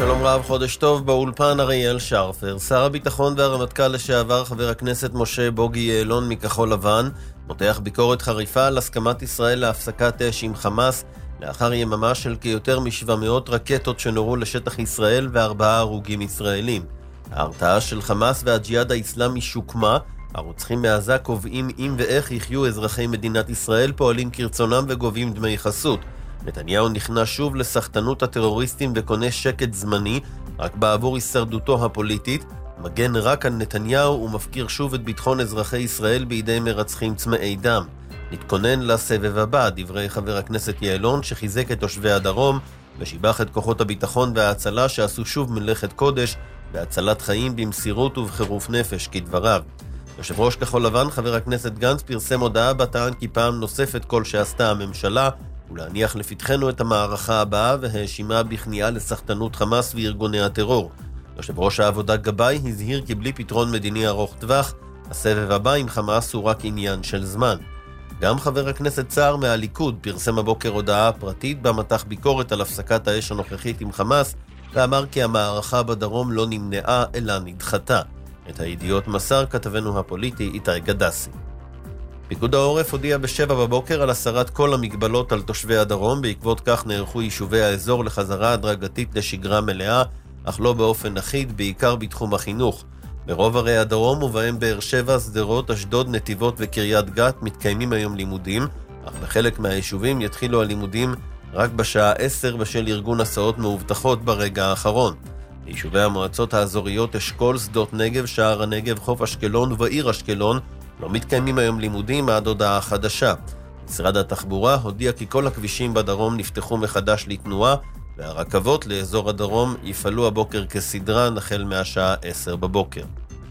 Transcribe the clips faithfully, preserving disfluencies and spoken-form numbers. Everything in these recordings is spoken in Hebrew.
שלום רב, חודש טוב, באולפן אריאל שרפר. שר הביטחון והרמטכ"ל לשעבר חבר הכנסת משה בוגי יעלון מכחול לבן מותח ביקורת חריפה על הסכמת ישראל להפסקת אש עם חמאס לאחר יממה של כיותר מ-שבע מאות רקטות שנורו לשטח ישראל וארבעה הרוגים ישראלים. ההרתעה של חמאס והג'יהאד האסלאמי שוקמה, הרוצחים מעזה קובעים אם ואיך יחיו אזרחי מדינת ישראל, פועלים כרצונם וגובים דמי חסות. נתניהו נכנע שוב לסחטנות הטרוריסטים וקונה שקט זמני רק בעבור הישרדותו הפוליטית, מגן רק על נתניהו ומפקיר שוב את ביטחון אזרחי ישראל בידי מרצחים צמאי דם. נתכונן לסבב הבא, דברי חבר הכנסת יעלון שחיזק את תושבי הדרום ושיבח את כוחות הביטחון וההצלה שעשו שוב מלאכת קודש בהצלת חיים במסירות ובחירוף נפש כדבריו. יושב ראש כחול לבן חבר הכנסת גנץ פרסם הודעה בטען כי פעם נוספת כל שעשתה הממשלה ולהניח לפתחנו את המערכה הבאה והאשימה בכניעה לסחטנות חמאס וארגוני הטרור. יושב ראש העבודה גבאי הזהיר כי בלי פתרון מדיני ארוך טווח, הסבב הבא עם חמאס הוא רק עניין של זמן. גם חבר הכנסת סער מהליכוד פרסם הבוקר הודעה פרטית במתח ביקורת על הפסקת האש הנוכחית עם חמאס, ואמר כי המערכה בדרום לא נמנעה אלא נדחתה. את הידיעות מסר כתבנו הפוליטי איתי גדסי. פיקוד העורף הודיע בשבע בבוקר על הסרת כל המגבלות על תושבי הדרום, בעקבות כך נערכו יישובי האזור לחזרה הדרגתית לשגרה מלאה, אך לא באופן אחיד, בעיקר בתחום החינוך. ברוב ערי הדרום ובהם באר שבע, שדרות, אשדוד, נתיבות וקריית גת מתקיימים היום לימודים, אך בחלק מהיישובים יתחילו הלימודים רק בשעה עשר בשל ארגון הסעות מאובטחות ברגע האחרון. ביישובי המועצות האזוריות אשכול, שדות נגב, שער הנגב, חוף אשקלון ובעיר אשקלון לא מתקיימים היום לימודים עד הודעה חדשה. משרד התחבורה הודיע כי כל הכבישים בדרום נפתחו מחדש לתנועה, והרכבות לאזור הדרום יפעלו הבוקר כסדרן החל מהשעה עשר בבוקר.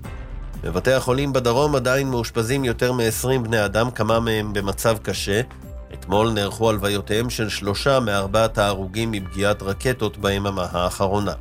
בבתי החולים בדרום עדיין מאושפזים יותר מ-עשרים בני אדם, כמה מהם במצב קשה. אתמול נערכו הלוויותיהם של שלושה מארבעת ההרוגים מפגיעת רקטות ביממה האחרונה.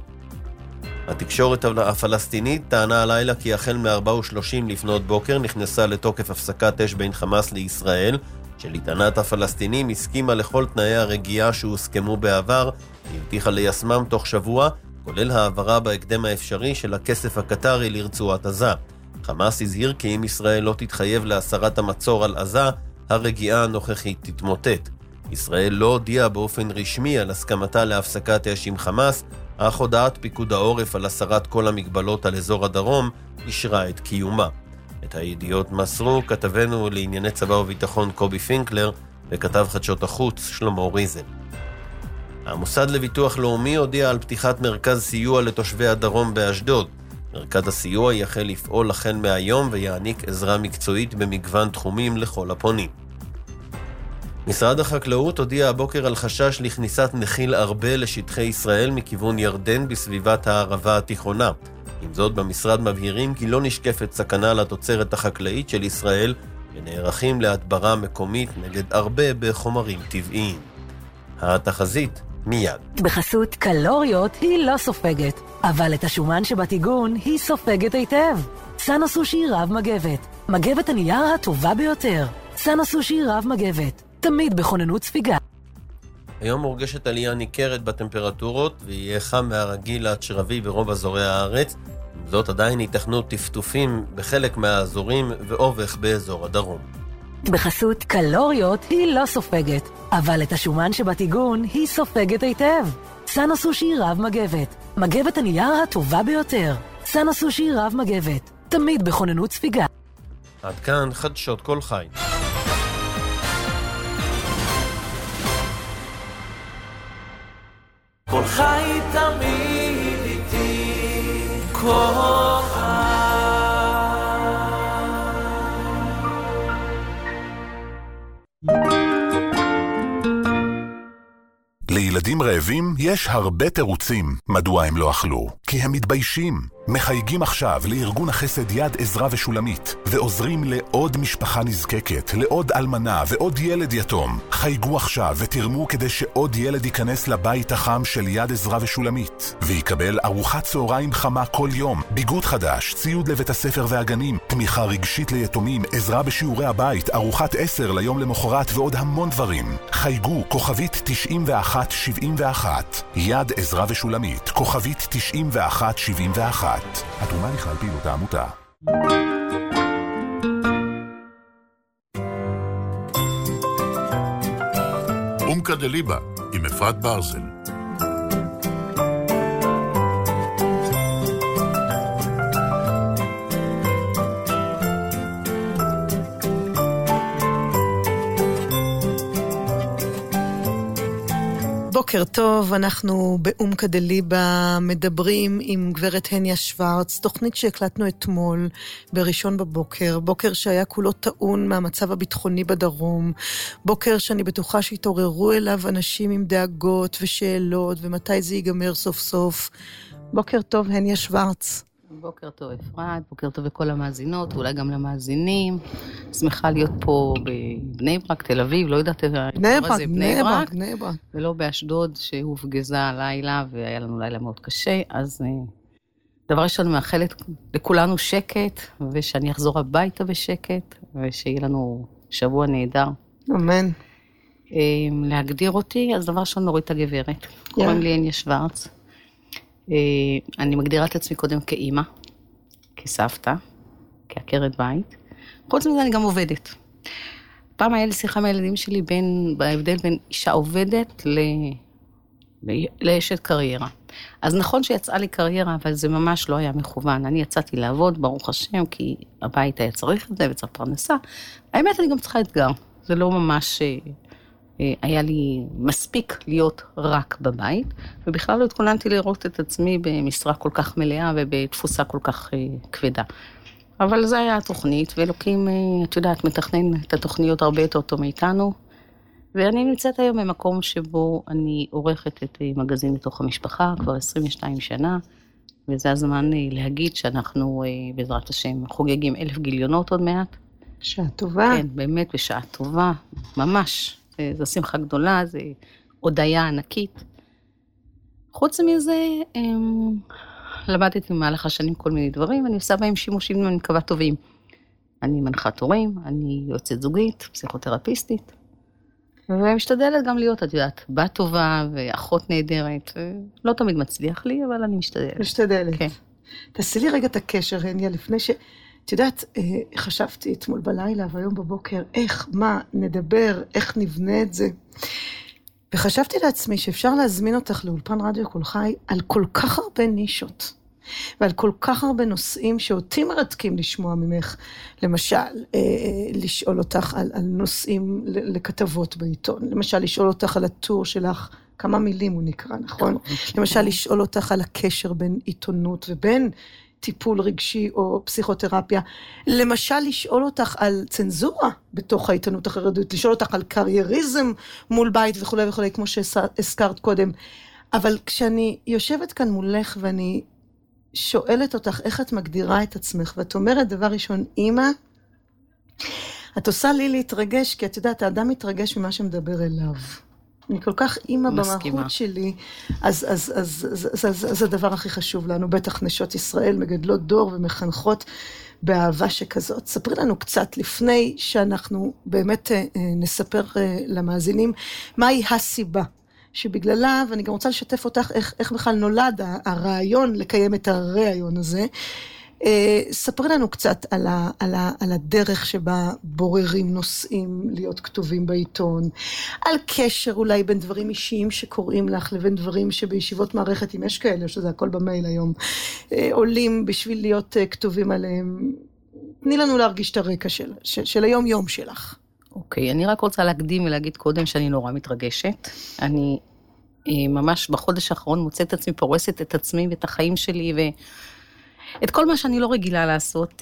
התקשורת הפלסטינית טענה הלילה כי החל מ-ארבע ושלושים לפנות בוקר נכנסה לתוקף הפסקת אש בין חמאס לישראל, שלטענת הפלסטינים הסכימה לכל תנאי הרגיעה שהוסכמו בעבר, והבטיחה ליישמם תוך שבוע, כולל העברה בהקדם האפשרי של הכסף הקטרי לרצועת עזה. חמאס הזהיר כי אם ישראל לא תתחייב להסרת המצור על עזה, הרגיעה הנוכחית תתמוטט. ישראל לא הודיעה באופן רשמי על הסכמתה להפסקת אש עם חמאס, אך הודעת פיקוד העורף על הסרת כל המגבלות על אזור הדרום אישרה את קיומה. את הידיעות מסרו כתבנו לענייני צבא וביטחון קובי פינקלר וכתב חדשות החוץ שלמה ריזל. המוסד לביטוח לאומי הודיע על פתיחת מרכז סיוע לתושבי הדרום באשדוד. מרכז הסיוע יחל לפעול החל מהיום ויעניק עזרה מקצועית במגוון תחומים לכל הפונים. משרד החקלאות הודיע הבוקר על חשש לכניסת נחיל ארבה לשטחי ישראל מכיוון ירדן בסביבת הערבה התיכונה. עם זאת, במשרד מבהירים כי לא נשקפת סכנה לתוצרת החקלאית של ישראל ונערכים להדברה מקומית נגד ארבה בחומרים טבעיים. התחזית מיד. בחסות קלוריות היא לא סופגת, אבל את השומן שבטיגון היא סופגת היטב. סאנו סושי רב מגבת, מגבת הנייר הטובה ביותר. סאנו סושי רב מגבת, תמיד בכוננות ספיגה. היום מורגשת עלייה ניכרת בטמפרטורות ויהיה חם מהרגיל עד שרבי ברוב אזורי הארץ. עם זאת עדיין ייתכנו טפטופים בחלק מהאזורים ואובך באזור הדרום. בחסות קלוריות היא לא סופגת, אבל את השומן שבטיגון היא סופגת היטב. סאנו סושי רב מגבת, מגבת הנייר הטובה ביותר. סאנו סושי רב מגבת, תמיד בכוננות ספיגה. עד כאן חדשות כל חי. כל חי תמיד איתי, כל חי. לילדים רעבים יש הרבה תירוצים מדוע הם לא אכלו. כי הם מתביישים. מחייגים עכשיו לארגון החסד יד עזרה ושולמית ועוזרים לעוד משפחה נזקקת, לעוד אלמנה ועוד ילד יתום. חייגו עכשיו ותרמו כדי שעוד ילד ייכנס לבית החם של יד עזרה ושולמית ויקבל ארוחת צהריים חמה כל יום, ביגוד חדש, ציוד לבית הספר והגנים, תמיכה רגשית ליתומים, עזרה בשיעורי הבית, ארוחת עשר ליום למחרת ועוד המון דברים. חייגו כוכבית תשעים ואחת שבעים ואחת. יד עזרה ושולמית, כוכבית תשעים ואחת שבעים ואחת. התרומה לכלל פעילות העמותה. אומקה דליבה עם אפרת ברזל. בוקר טוב, אנחנו באומקה דליבה מדברים עם גברת הניה שוורץ, תוכנית שהקלטנו אתמול בראשון בבוקר, בוקר שהיה כולו טעון מהמצב הביטחוני בדרום, בוקר שאני בטוחה שהתעוררו אליו אנשים עם דאגות ושאלות ומתי זה ייגמר סוף סוף. בוקר טוב, הניה שוורץ. בוקר טוב אפרת, בוקר טוב לכל המאזינות, אולי גם למאזינים. שמחה להיות פה בבני ברק, תל אביב, לא יודעת איזה... בני ברק, בני ברק, בני ברק. ולא באשדוד שהופגזה הלילה, והיה לנו לילה מאוד קשה, אז דבר ראשון מאחלת לכולנו שקט, ושאני אחזור הביתה בשקט, ושיהיה לנו שבוע נהדר. אמן. להגדיר אותי, אז דבר ראשון נוריד את הגברת. קוראים לי הניה שוורץ. אני מגדירה את עצמי קודם כאימא, כסבתא, כעקרת בית. חוץ מזה אני גם עובדת. פעם היה לי שיחה מהילדים שלי בין, בהבדל בין אישה עובדת ל... לאשת קריירה. אז נכון שיצאה לי קריירה, אבל זה ממש לא היה מכוון. אני יצאתי לעבוד, ברוך השם, כי הבית היה צריך את זה וצריך פרנסה. האמת, אני גם צריכה אתגר. זה לא ממש... היה לי מספיק להיות רק בבית, ובכלל לא התכוננתי לראות את עצמי במשרה כל כך מלאה ובתפוסה כל כך כבדה. אבל זה היה התוכנית, ואלוקים, את יודעת, מתכנן את התוכניות הרבה יותר טוב מאיתנו, ואני נמצאת היום במקום שבו אני עורכת את מגזין מתוך המשפחה, כבר עשרים ושתיים שנה, וזה הזמן להגיד שאנחנו בעזרת השם חוגגים אלף גיליונות עוד מעט. שעה טובה. כן, באמת בשעה טובה, ממש. זו שמחה גדולה, זו הודיה ענקית. חוץ מזה, למדתי במהלך השנים כל מיני דברים, אני עושה בהם שימושים, אני מקווה טובים. אני מנחת הורים, אני יועצת זוגית, פסיכותרפיסטית, ומשתדלת גם להיות, את יודעת, בת טובה ואחות נהדרת. לא תמיד מצליח לי, אבל אני משתדלת. משתדלת. כן. תעשי לי רגע את הקשר, הניה, לפני ש... את יודעת, חשבתי אתמול בלילה והיום בבוקר, איך, מה, נדבר, איך נבנה את זה. וחשבתי לעצמי שאפשר להזמין אותך לאולפן רדיו קול חי על כל כך הרבה נישות, ועל כל כך הרבה נושאים שאותי מרתקים לשמוע ממך. למשל, לשאול אותך על, על נושאים לכתבות בעיתון. למשל, לשאול אותך על הטור שלך, כמה מילים הוא נקרא, נכון? למשל, לשאול אותך על הקשר בין עיתונות ובין... טיפול רגשי או פסיכותרפיה. למשל, לשאול אותך על צנזורה בתוך העיתונות החרדית, לשאול אותך על קרייריזם מול בית וכו' וכו', כמו שהזכרת קודם. אבל כשאני יושבת כאן מולך ואני שואלת אותך איך את מגדירה את עצמך, ואת אומרת דבר ראשון, אמא, את עושה לי להתרגש, כי את יודעת, האדם מתרגש ממה שמדבר אליו. אני כל כך אימא במערכות שלי, אז, אז, אז, אז, אז, אז, אז הדבר הכי חשוב לנו, בטח נשות ישראל מגדלות דור ומחנכות באהבה שכזאת. ספרי לנו קצת לפני שאנחנו באמת נספר למאזינים, מהי הסיבה שבגללה, ואני גם רוצה לשתף אותך איך, איך בכלל נולד הרעיון לקיים את הרעיון הזה. ספרי לנו קצת על, ה, על, ה, על הדרך שבה בוררים נושאים להיות כתובים בעיתון, על קשר אולי בין דברים אישיים שקוראים לך לבין דברים שבישיבות מערכת, אם יש כאלה, שזה הכל במייל היום, עולים בשביל להיות כתובים עליהם. תני לנו להרגיש את הרקע של, של, של היום יום שלך. אוקיי, אני רק רוצה להקדים ולהגיד קודם שאני נורא מתרגשת. אני ממש בחודש האחרון מוצאת עצמי, פורסת את עצמי ואת החיים שלי ו... את כל מה שאני לא רגילה לעשות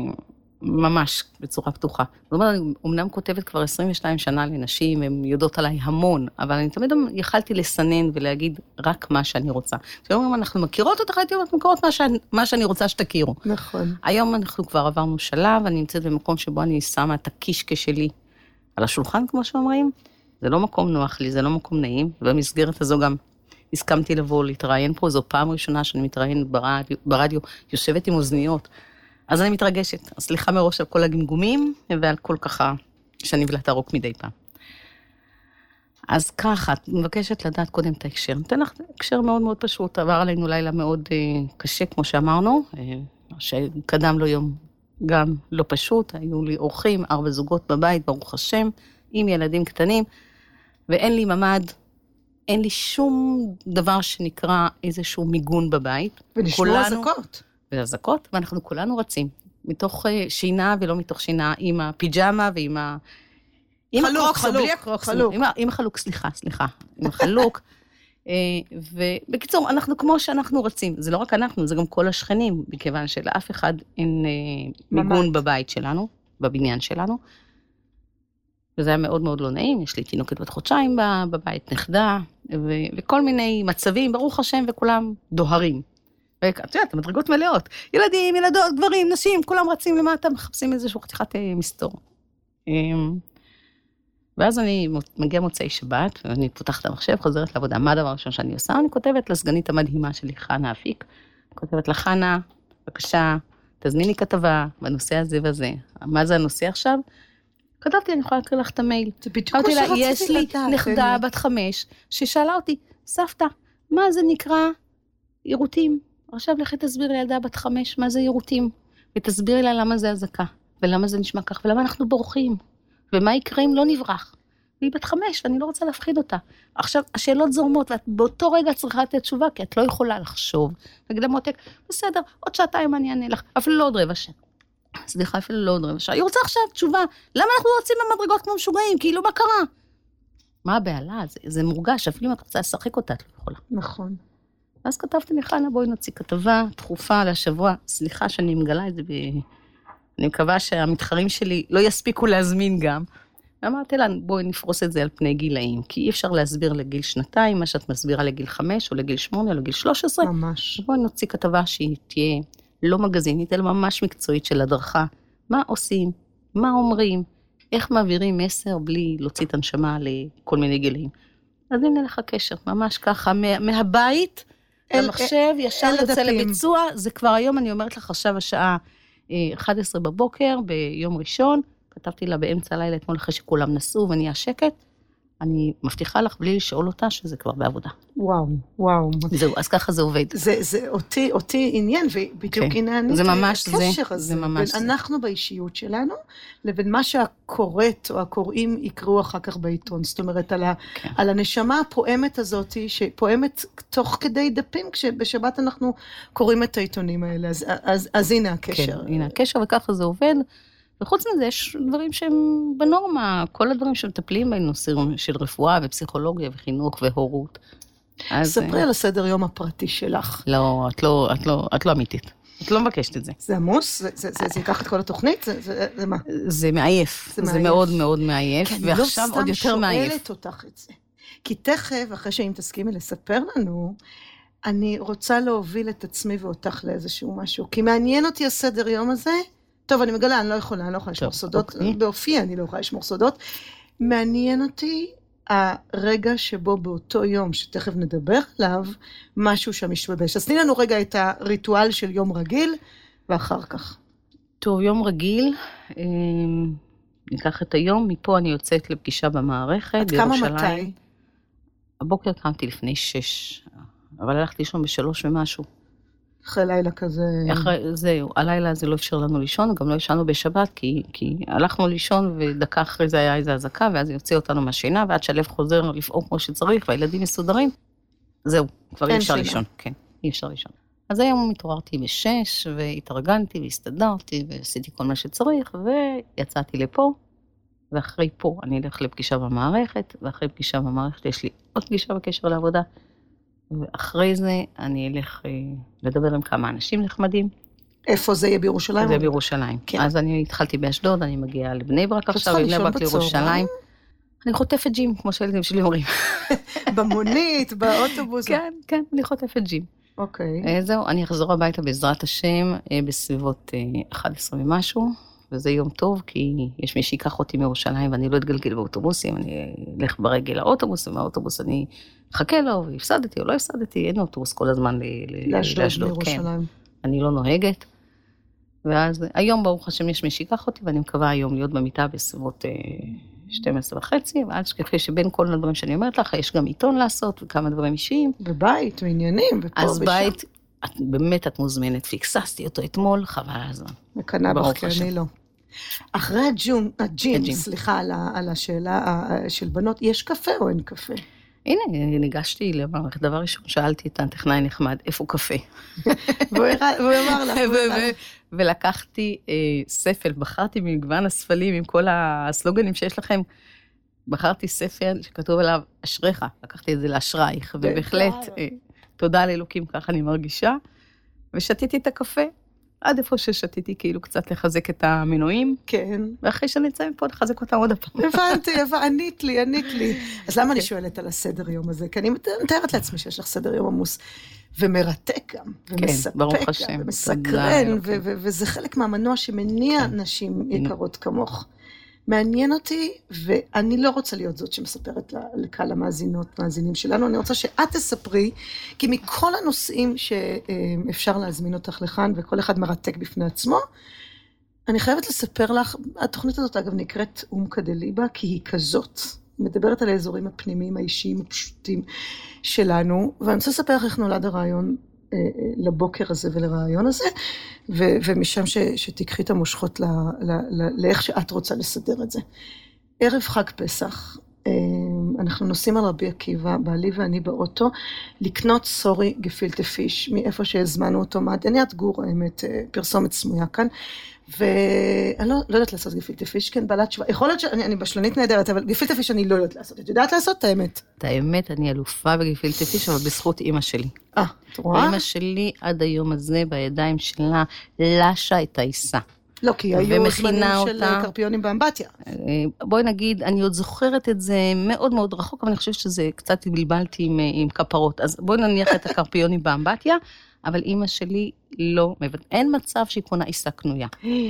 ממש בצורה פתוחה. זאת אומרת, אני אמנם כותבת כבר עשרים ושתיים שנה לנשים, הן יודעות עליי המון, אבל אני תמיד יכלתי לסנן ולהגיד רק מה שאני רוצה. כשאומרים, אנחנו מכירות אותך, הייתי אומרת, מכירות מה, שאני, מה שאני רוצה שתכירו. נכון. היום אנחנו כבר עברנו שלב, אני נמצאת במקום שבו אני שמה את הקישקע שלי על השולחן, כמו שאומרים. זה לא מקום נוח לי, זה לא מקום נעים, ובמסגרת הזו גם הסכמתי לבוא להתראיין פה, זו פעם ראשונה שאני מתראיינת ברדיו, ברדיו, יושבת עם אוזניות, אז אני מתרגשת. אז סליחה מראש על כל הגמגומים, ועל כל ככה שאני ולת הרוק מדי פעם. אז ככה, את מבקשת לדעת קודם את ההקשר. נותן לך הקשר מאוד מאוד פשוט, עבר עלינו לילה מאוד uh, קשה, כמו שאמרנו, uh, שקדם לו יום גם לא פשוט, היו לי אורחים, ארבע זוגות בבית, ברוך השם, עם ילדים קטנים, ואין לי ממד, אין לי שום דבר שנקרא איזשהו מיגון בבית. ונשמעו הזקות. והזקות, ואנחנו כולנו רצים, מתוך uh, שינה ולא מתוך שינה, עם הפיג'מה ועם ה... עם חלוק, הקרוקס, חלוק, בלי הקרוקס, חלוק. עם, עם החלוק, סליחה, סליחה, עם החלוק. ובקיצור, אנחנו כמו שאנחנו רצים, זה לא רק אנחנו, זה גם כל השכנים, מכיוון שלאף אחד אין מיגון בבית שלנו, בבניין שלנו, וזה היה מאוד מאוד לא נעים, יש לי תינוקת בת חודשיים בבית, נכדה, ו- וכל מיני מצבים, ברוך השם, וכולם דוהרים. ואת יודעת, המדרגות מלאות, ילדים, ילדות, גברים, נשים, כולם רצים למטה, מחפשים איזשהו חתיכת מסתור. ואז אני מגיע מוצאי שבת, ואני פותחת המחשב, חוזרת לעבודה. מה הדבר הראשון שאני עושה? אני כותבת לסגנית המדהימה שלי, חנה אפיק. כותבת לה, חנה, בבקשה, תזמיני כתבה בנושא הזה וזה. מה זה הנושא עכשיו? כתבתי, אני יכולה להקריא לך את המייל. זה בדיוק מה שרציתי לדעת. יש לי נכדה בת חמש, ששאלה אותי, סבתא, מה זה נקרא עירותים? עכשיו לכי תסביר לילדה בת חמש, מה זה עירותים? ותסבירי לה למה זה הזקה, ולמה זה נשמע כך, ולמה אנחנו בורחים. ומה יקרה אם לא נברח? והיא בת חמש, ואני לא רוצה להפחיד אותה. עכשיו, השאלות זורמות, ואת באותו רגע צריכה לתת תשובה, כי את לא יכולה לחשוב. תגיד למותק, בסדר, עוד שעתיים אני אענה לך, אפילו לא עוד רבע שעה. סליחה, אפילו לא עוד רבע שעה. היא רוצה עכשיו תשובה, למה אנחנו רוצים במדרגות כמו משוגעים? כאילו, מה קרה? מה הבעלה? זה, זה מורגש, אפילו אם את רוצה לשחק אותה, את לא יכולה. נכון. אז כתבתי לחנה, בואי נוציא כתבה, דחופה לשבוע, סליחה שאני מגלה את זה ב... אני מקווה שהמתחרים שלי לא יספיקו להזמין גם. ואמרתי לה, בואי נפרוס את זה על פני גילאים, כי אי אפשר להסביר לגיל שנתיים, מה שאת מסבירה לגיל חמש, או לגיל שמונה, או לגיל שלוש עשרה. ממש. בואי נוציא כתבה שהיא תהיה לא מגזינית, אלא ממש מקצועית של הדרכה. מה עושים? מה אומרים? איך מעבירים מסר בלי להוציא את הנשמה לכל מיני גילאים? אז הנה לך קשר, ממש ככה, מה, מהבית, אל, למחשב, ישר יוצא לביצוע, זה כבר היום, אני אומרת לך, עכשיו השעה, אחת עשרה בבוקר, ביום ראשון, כתבתי לה באמצע הלילה, אתמול אחרי שכולם נסעו ונהיה שקט, אני מבטיחה לך בלי לשאול אותה שזה כבר בעבודה. וואו, וואו. זהו, אז ככה זה עובד. זה, זה אותי, אותי עניין, ובדיוק כן. הנה אני, זה ממש הקשר זה, הזה, זה ממש בין זה. אנחנו באישיות שלנו, לבין מה שהקוראת או הקוראים יקראו אחר כך בעיתון, זאת אומרת, על, ה, כן. על הנשמה הפועמת הזאת, שפועמת תוך כדי דפים, כשבשבת אנחנו קוראים את העיתונים האלה, אז, אז, אז הנה הקשר. כן, הנה הקשר, וככה זה עובד. וחוץ מזה, יש דברים שהם בנורמה, כל הדברים שמטפלים בנושאים של רפואה ופסיכולוגיה וחינוך והורות. ספרי על הסדר יום הפרטי שלך. לא, את לא, את לא, את לא אמיתית. את לא מבקשת את זה. זה עמוס? זה, זה, זה, זה ייקח את כל התוכנית? זה, זה, זה מה? זה מעייף. זה, זה מאוד מאוד מעייף, ועכשיו עוד יותר מעייף. אני לא סתם שואלת אותך את זה. כי תכף, אחרי שאם תסכימי לספר לנו, אני רוצה להוביל את עצמי ואותך לאיזשהו משהו. כי מעניין אותי הסדר יום הזה, טוב, אני מגלה, אני לא יכולה, אני לא יכולה לשמור סודות, באופי אני לא יכולה לשמור סודות. מעניין אותי הרגע שבו באותו יום, שתכף נדבר עליו, משהו שם משתבש. אז תני לנו רגע את הריטואל של יום רגיל, ואחר כך. טוב, יום רגיל, ניקח את היום, מפה אני יוצאת לפגישה במערכת, בירושלים. עד כמה מתי? הבוקר קמתי לפני שש, אבל הלכתי לישון בשלוש ומשהו. אחרי לילה כזה... אחרי, זהו, הלילה הזה לא אפשר לנו לישון, גם לא ישנו בשבת, כי, כי הלכנו לישון, ודקה אחרי זה היה איזו הזקה, ואז יוצא אותנו מהשינה, ועד שהלב חוזר לפעום כמו שצריך, והילדים מסודרים, זהו, כבר אי אפשר לישון. כן, אי אפשר לישון. אז היום התעוררתי בשש, והתארגנתי, והסתדרתי, ועשיתי כל מה שצריך, ויצאתי לפה, ואחרי פה אני אלך לפגישה במערכת, ואחרי פגישה במערכת יש לי עוד פגישה בקשר לעבודה, ואחרי זה אני אלך אה, לדבר עם כמה אנשים נחמדים. איפה זה יהיה בירושלים? זה בירושלים. כן. אז אני התחלתי באשדוד, אני מגיעה לבני ברק עכשיו, לבני ברק לירושלים. אני חוטפת ג'ים, כמו שהילדים שלי אומרים. במונית, באוטובוס. כן, כן, אני חוטפת ג'ים. אוקיי. אה, זהו, אני אחזור הביתה בעזרת השם, אה, בסביבות אה, אחת עשרה ומשהו, וזה יום טוב, כי יש מי שיקח אותי מירושלים, ואני לא אתגלגל באוטובוסים, אני אלך ברגל לאוטובוס, ומהאוטובוס אני אחכה לו, והפסדתי או לא הפסדתי, אין אוטובוס כל הזמן לאשדוד, כן. אני לא נוהגת, ואז היום ברוך השם יש מי שיקח אותי, ואני מקווה היום להיות במיטה בסביבות שתים עשרה וחצי, ואל תשכחי שבין כל הדברים שאני אומרת לך, יש גם עיתון לעשות, וכמה דברים אישיים. ובית, ועניינים, ופה אז ושם. בית, את, באמת את מוזמנת, פיקססתי אותו אתמול, חבל הזמן. מקנה בך, כי אני לא. אחרי הג'ום, הג'ים, סליחה, על, ה, על השאלה של בנות, יש קפה או אין קפה? הנה, ניגשתי למערכת, דבר ראשון, שאלתי את הטכנאי נחמד, איפה קפה? והוא אמר לך. ולקחתי ספל, בחרתי ממגוון הספלים, עם כל הסלוגנים שיש לכם, בחרתי ספר שכתוב עליו, אשריך, לקחתי את זה לאשרייך, ובהחלט, תודה לאלוקים, ככה אני מרגישה, ושתיתי את הקפה, עד איפה ששתיתי, כאילו קצת לחזק את המנועים. כן. ואחרי שנצא מפה, לחזק אותם עוד הפעם. הבנתי, ענית לי, ענית לי. אז למה אני שואלת על הסדר יום הזה? כי אני מתארת לעצמי שיש לך סדר יום עמוס, ומרתק גם, ומספק גם, ומסקרן, וזה חלק מהמנוע שמניע נשים יקרות כמוך. מעניין אותי, ואני לא רוצה להיות זאת שמספרת לקהל המאזינות, מאזינים שלנו, אני רוצה שאת תספרי, כי מכל הנושאים שאפשר להזמין אותך לכאן, וכל אחד מרתק בפני עצמו, אני חייבת לספר לך, התוכנית הזאת אגב נקראת אומקה דליבה, כי היא כזאת, מדברת על האזורים הפנימיים, האישיים, הפשוטים שלנו, ואני רוצה לספר לך איך נולד הרעיון לבוקר הזה ולרעיון הזה, ו- ומשם ש- שתיקחי את המושכות ל- ל- ל- לאיך שאת רוצה לסדר את זה. ערב חג פסח, אנחנו נוסעים על רבי עקיבא, בעלי ואני באוטו, לקנות סורי גפילטה פיש, מאיפה שהזמנו אותו, מעדניית גור, האמת, פרסומת סמויה כאן, ואני לא, לא יודעת לעשות גפילטה פיש, כן, בעלת שווה, יכול להיות שאני אני בשלנית נהדרת, אבל גפילטה פיש אני לא יודעת לעשות, את יודעת לעשות את האמת? את האמת, אני אלופה בגפילטה פיש, אבל בזכות אמא שלי. אה, את רואה? אמא שלי עד היום הזה, בידיים שלה, לשה את העיסה. לא, כי היו זמנים של קרפיונים באמבטיה. בואי נגיד, אני עוד זוכרת את זה מאוד מאוד רחוק, אבל אני חושבת שזה קצת בלבלתי עם, עם כפרות. אז בואי נניח את הקרפיונים באמבטיה, אבל אמא שלי לא, אין מצב שהיא קונה עיסה קנויה.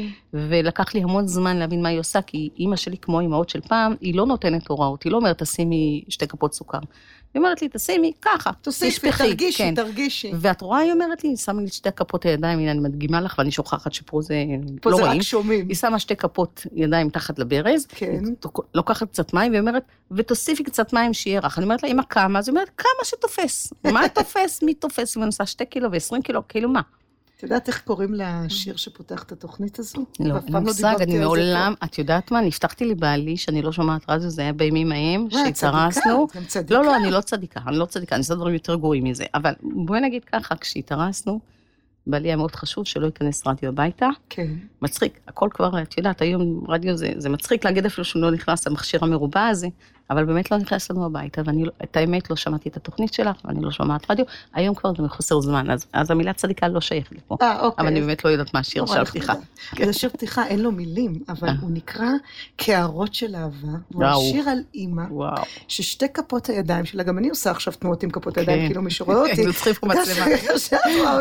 ולקח לי המון זמן להבין מה היא עושה, כי אמא שלי כמו אמהות של פעם, היא לא נותנת הוראות, היא לא אומרת, תשימי שתי כפות סוכר. היא אומרת לי, תשימי ככה, תוסיפי, תרגישי, כן. תרגישי. ואת רואה, היא אומרת לי, היא שמה לי שתי כפות הידיים, הנה אני מדגימה לך, ואני שוכחת שפה זה פה לא זה רואים. רק שומעים. היא שמה שתי כפות ידיים תחת לברז, כן. לוקחת קצת מים, והיא אומרת, ותוסיפי קצת מים שיהיה רך. אני אומרת לה, אמא כמה? אז היא אומרת, כמה שתופס. מה תופס? מי תופס? אם אני עושה שתי קילו ועשרים קילו, כאילו מה? את יודעת איך קוראים לשיר שפותח את התוכנית הזו? לא, מושג, אני מעולם, את יודעת מה, נפתחתי לי בעלי, שאני לא שומעת רדיו, זה היה בימים ההם, שהתארסנו. גם צדיקה. לא, לא, אני לא צדיקה, אני לא צדיקה, אני עושה דברים יותר גרועים מזה. אבל בואי נגיד ככה, כשהתארסנו, בעלי היה מאוד חשוב שלא ייכנס רדיו הביתה. כן. מצחיק, הכל כבר, את יודעת, היום רדיו זה, זה מצחיק להגיד אפילו שהוא לא נכנס למכשיר המרובע הזה, אבל באמת לא נכנס לנו הביתה, ואני, את האמת, לא שמעתי את התוכנית שלך, ואני לא שומעת רדיו, היום כבר זה מחוסר זמן, אז, אז המילה צדיקה לא שייך לי פה. אה, אוקיי. אבל אני באמת לא יודעת מה השיר של פתיחה. זה שיר פתיחה, אין לו מילים, אבל הוא נקרא קערות של אהבה, והוא שיר על אימא, ששתי כפות הידיים שלה, גם אני עושה עכשיו תנועות עם כפות הידיים, כאילו מי שרואה אותי. זה צריכים פה מצלמה.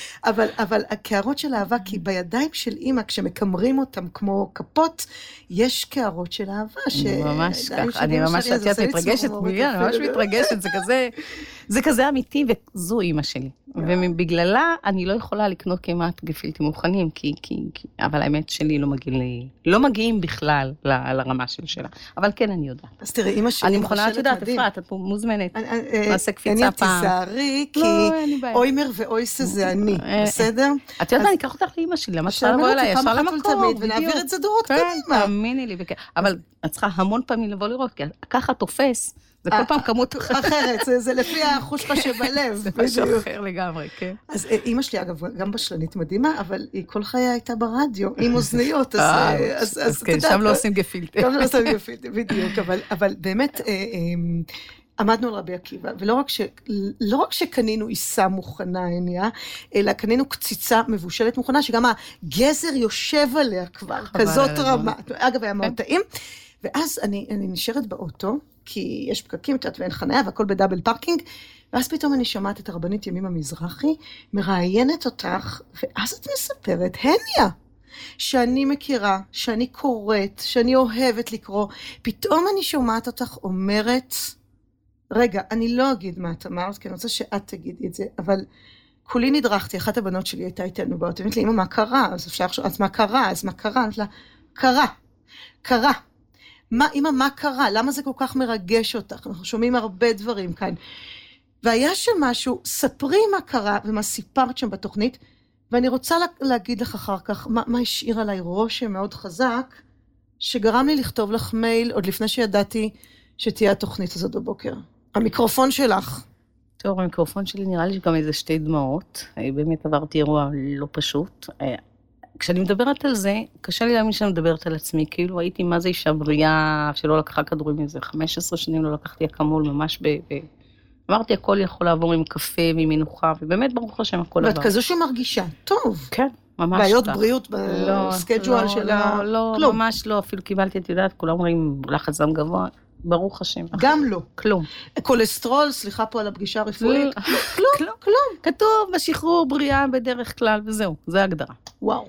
אבל הקערות של אהבה, כי בידיים של אימא, כשמקמרים אותם כמו כפות, יש קערות של אהבה. ממש ככה, אני ממש את מתרגשת, אני ממש מתרגשת, זה כזה, זה כזה אמיתי, וזו אימא שלי. ובגללה אני לא יכולה לקנות כמעט גפילטים מוכנים, כי, כי, כי, אבל האמת שלי לא מגיעים, לא מגיעים בכלל לרמה של שלה. אבל כן, אני יודעת. אז תראי, אימא שלי אני מוכנה, את יודעת, אפרת, את פה מוזמנת. נעשה קפיצה פעם. פעם. אני תיזהרי, כי אוימר ואויסה זה אני, בסדר? את יודעת, אני אקח אותך לאמא שלי, למה צריכה לבוא אליי, ישר למקום, ונעביר את זה דורות קדימה. תאמיני לי, אבל את צריכה המון פעמים לבוא לראות, כי ככה תופס, זה כל פעם כמות אחרת, זה לפי החושך שבלב. זה משהו אחר לגמרי, כן. אז אמא שלי, אגב, גם בשלנית מדהימה, אבל היא כל חייה הייתה ברדיו, עם אוזניות, אז כן, שם לא עושים גפילטה. שם לא עושים גפילטה, בדיוק, אבל באמת, עמדנו על רבי עקיבא, ולא רק, ש, לא רק שקנינו עיסה מוכנה, עניה, אלא קנינו קציצה מבושלת מוכנה, שגם הגזר יושב עליה כבר, כזאת רמה. אגב, היה מאוד טעים. ואז אני, אני נשארת באוטו, כי יש פקקים, תת ואין חניה, והכל בדאבל פארקינג, ואז פתאום אני שומעת את הרבנית ימימה מזרחי, מראיינת אותך, ואז את מספרת, הניה, שאני מכירה, שאני קוראת, שאני אוהבת לקרוא, פתאום אני שומעת אותך אומרת, רגע, אני לא אגיד מה את אמרת, כי אני רוצה שאת תגידי את זה, אבל כולי נדרכתי, אחת הבנות שלי הייתה איתנו באוטו, אמרת לי, אמא, מה קרה? אז אפשר לחשוב, אז מה קרה? אז מה קרה? אמרת לה, קרה, קרה. מה, אמא, מה קרה? למה זה כל כך מרגש אותך? אנחנו שומעים הרבה דברים כאן. והיה שם משהו, ספרי מה קרה ומה סיפרת שם בתוכנית, ואני רוצה להגיד לך אחר כך, מה, מה השאיר עליי רושם מאוד חזק, שגרם לי לכתוב לך מייל, עוד לפני שידעתי שתהיה התוכנית הזאת בבוקר. המיקרופון שלך. טוב, המיקרופון שלי נראה לי שגם איזה שתי דמעות. באמת עברתי אירוע לא פשוט. כשאני מדברת על זה, קשה לי להאמין שאני מדברת על עצמי, כאילו הייתי מה זה אישה בריאה, שלא לקחה כדורים איזה חמש עשרה שנים, לא לקחתי אקמול ממש ב... ב... אמרתי, הכל יכול לעבור עם קפה ועם מנוחה, ובאמת ברוך השם הכל עבר. ואת כזו שמרגישה, טוב. כן, ממש. בעיות בריאות בסקייג'ואל שלה, לא, לא, ממש לא, אפילו קיבלתי, את יודעת, כולם אומרים, לחץ דם גבוה, ברוך השם. גם לא. כלום. קולסטרול, סליחה פה על הפגישה הרפואית. כלום, כלום. כתוב בשחרור בריאה בדרך כלל, וזהו, זה הגדרה. וואו.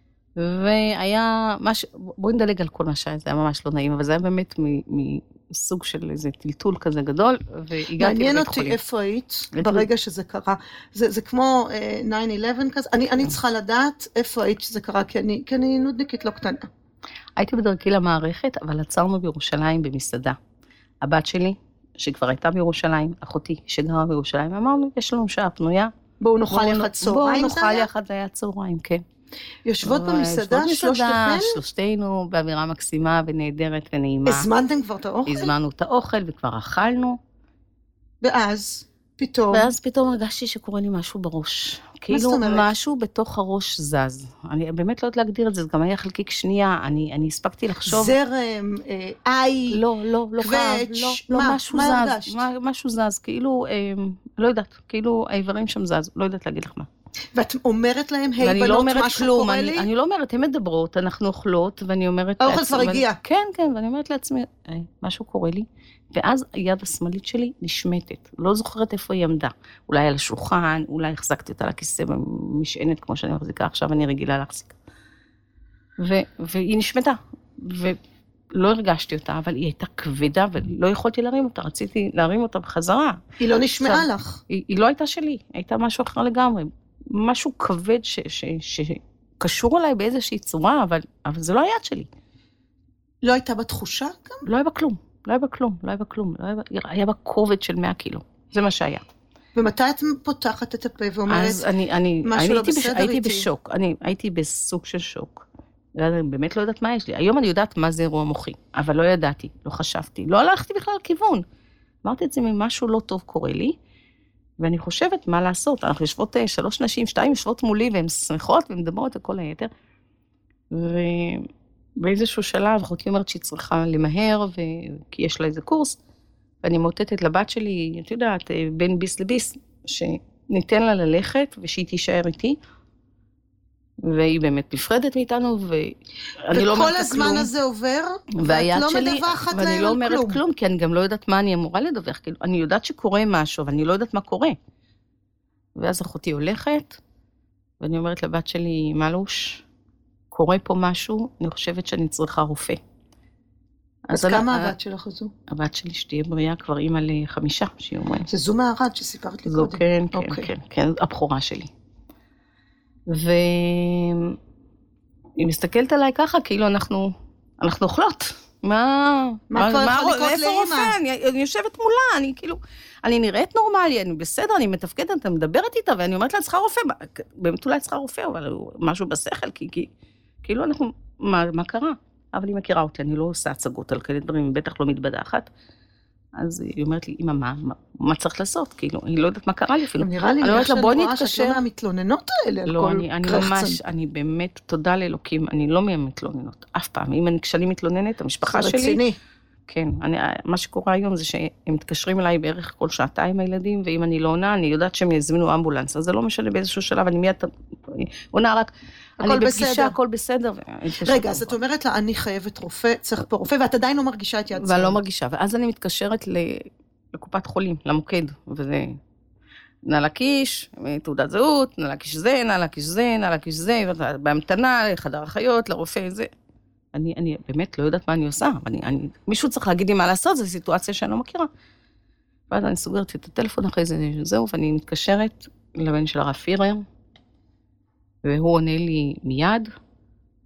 והיה, בואי נדלג על כל מה שהיה, זה היה ממש לא נעים, אבל זה היה באמת מסוג של איזה טלטול כזה גדול, והגעתי לבית חולים. מעניין אותי איפה היית ברגע שזה קרה. זה כמו נין אלבן כזה, אני צריכה לדעת איפה היית שזה קרה, כי אני נודניקית לא קטנה. הייתי בדרכי למערכת, אבל עצרנו בירושלים במסעדה. הבת שלי, שכבר הייתה בירושלים, אחותי שגרה בירושלים, אמרנו, יש לנו שעה פנויה. בואו נאכל יחד צהריים. בואו נאכל יחד, זה היה צהריים, כן. יושבות במסעדה, שלושתכן? שלושתנו, באווירה מקסימה ונהדרת ונעימה. הזמנתם כבר את האוכל? הזמנו את האוכל וכבר אכלנו. ואז, פתאום? ואז פתאום הרגשתי שקורה לי משהו בראש. כאילו משהו בתוך הראש זז. אני באמת לא יודעת להגדיר את זה, זה גם היה חלקיק שנייה, אני, אני הספקתי לחשוב... זרם, איי, לא, לא, לא קווץ', לא, לא, מה, משהו מה זז, הרגשת? מה, משהו זז, כאילו, לא יודעת, כאילו האיברים שם זז, לא יודעת להגיד לך מה. ואת אומרת להם, היי בנות, משהו קורה לי? אני לא אומרת, הן מדברות, אנחנו אוכלות, ואני אומרת... האוכל כבר הגיע. כן, כן, ואני אומרת לעצמי, משהו קורה לי, ואז היד השמאלית שלי נשמטת, לא זוכרת איפה היא עמדה, אולי על השולחן, אולי החזקתי אותה לכיסא במשענת, כמו שאני מחזיקה עכשיו, אני רגילה להחזיק. והיא נשמטה, ולא הרגשתי אותה, אבל היא הייתה כבדה, ולא יכולתי להרים אותה, רציתי להרים אותה בחזרה. היא לא נשמעה לך? היא לא הייתה שלי, הייתה משהו אחר לגמרי. משהו כבד ש, ש, ש, שקשור אליי באיזושהי צורה, אבל, אבל זה לא היד שלי. לא הייתה בתחושה גם? לא היה בה כלום, לא היה בה כלום, לא היה בה כלום, לא היה בה, היה בה כובד של מאה קילו, זה מה שהיה. ומתי את פותחת את הפה ואומרת, אז אני, אני, משהו אני לא הייתי, בסדר הייתי איתי? בשוק, אני הייתי בסוג של שוק. אני באמת לא יודעת מה יש לי. היום אני יודעת מה זה אירוע מוחי, אבל לא ידעתי, לא חשבתי, לא הלכתי בכלל לכיוון. אמרתי את זה ממשהו לא טוב קורה לי, ואני חושבת מה לעשות. אנחנו יושבות שלוש נשים, שתיים יושבות מולי, והן שמחות ומדברות וכל היתר. ובאיזשהו שלב, אחותי אומרת שהיא צריכה למהר, כי יש לה איזה קורס, ואני מוטטת לבת שלי, את יודעת, בין ביס לביס, שניתן לה ללכת, ושהיא תישאר איתי, והיא באמת נפרדת מאיתנו, ואני לא אומרת כלום. וכל הזמן הזה עובר, ואת לא מדווחת להם על כלום. ואני לא אומרת כלום, כי אני גם לא יודעת מה אני אמורה לדווח. אני יודעת שקורה משהו, אבל אני לא יודעת מה קורה. ואז אחותי הולכת, ואני אומרת לבת שלי, מלוש, קורה פה משהו, אני חושבת שאני צריכה רופא. אז כמה הבת שלך הזו? הבת שלי שתהיה בריאה כבר אימא לחמישה, שהיא אומרת. זה זו מהרד שסיפרת לי זו, קודם. כן, כן, כן, כן, הבחורה שלי. והיא מסתכלת עליי ככה, כאילו אנחנו, אנחנו אוכלות. מה, מה כבר יכול לקרות לאמא? אני, אני יושבת מולה, אני כאילו, אני נראית נורמלי, אני בסדר, אני מתפקדת, אני מדברת איתה, ואני אומרת לה, צריכה רופא, באמת אולי צריכה רופא, אבל משהו בשכל, כי, כי כאילו אנחנו, מה, מה קרה? אבל היא מכירה אותי, אני לא עושה הצגות על כאלה דברים, בטח לא מתבדחת. אז היא אומרת לי, אמא, מה, מה, מה צריך לעשות? כאילו, אני לא יודעת מה קרה לי אפילו. נראה לי, אני אומרת לה, בואי נתקשר. שאת לא מהמתלוננות האלה, לא, אני, אני ממש, אני באמת, תודה לאלוקים, אני לא מהמתלוננות, אף פעם. אם אני, כשאני מתלוננת, המשפחה שלי... זה רציני. כן, אני, מה שקורה היום זה שהם מתקשרים אליי בערך כל שעתיים הילדים, ואם אני לא עונה, אני יודעת שהם יזמינו אמבולנס, אז זה לא משנה באיזשהו שלב, אני מיד עונה רק, אני בפגישה, הכל בסדר. רגע, אז את אומרת לה, אני חייבת רופא, צריך פה רופא, ואת עדיין לא מרגישה את יד ואני לא מרגישה, ואז אני מתקשרת לקופת חולים, למוקד, וזה נא לקיש, תעודת זהות, נא לקיש זה, נא לקיש זה, נא לקיש זה, בהמתנה, לחדר החיות, לרופא, זה. אני, אני באמת לא יודעת מה אני עושה, אני, אני, מישהו צריך להגיד לי מה לעשות, זו סיטואציה שאני לא מכירה. ואז אני סוגרת את הטלפון אחרי זה, זהו, ואני מתקשרת לבן של הרב פירר, והוא עונה לי מיד,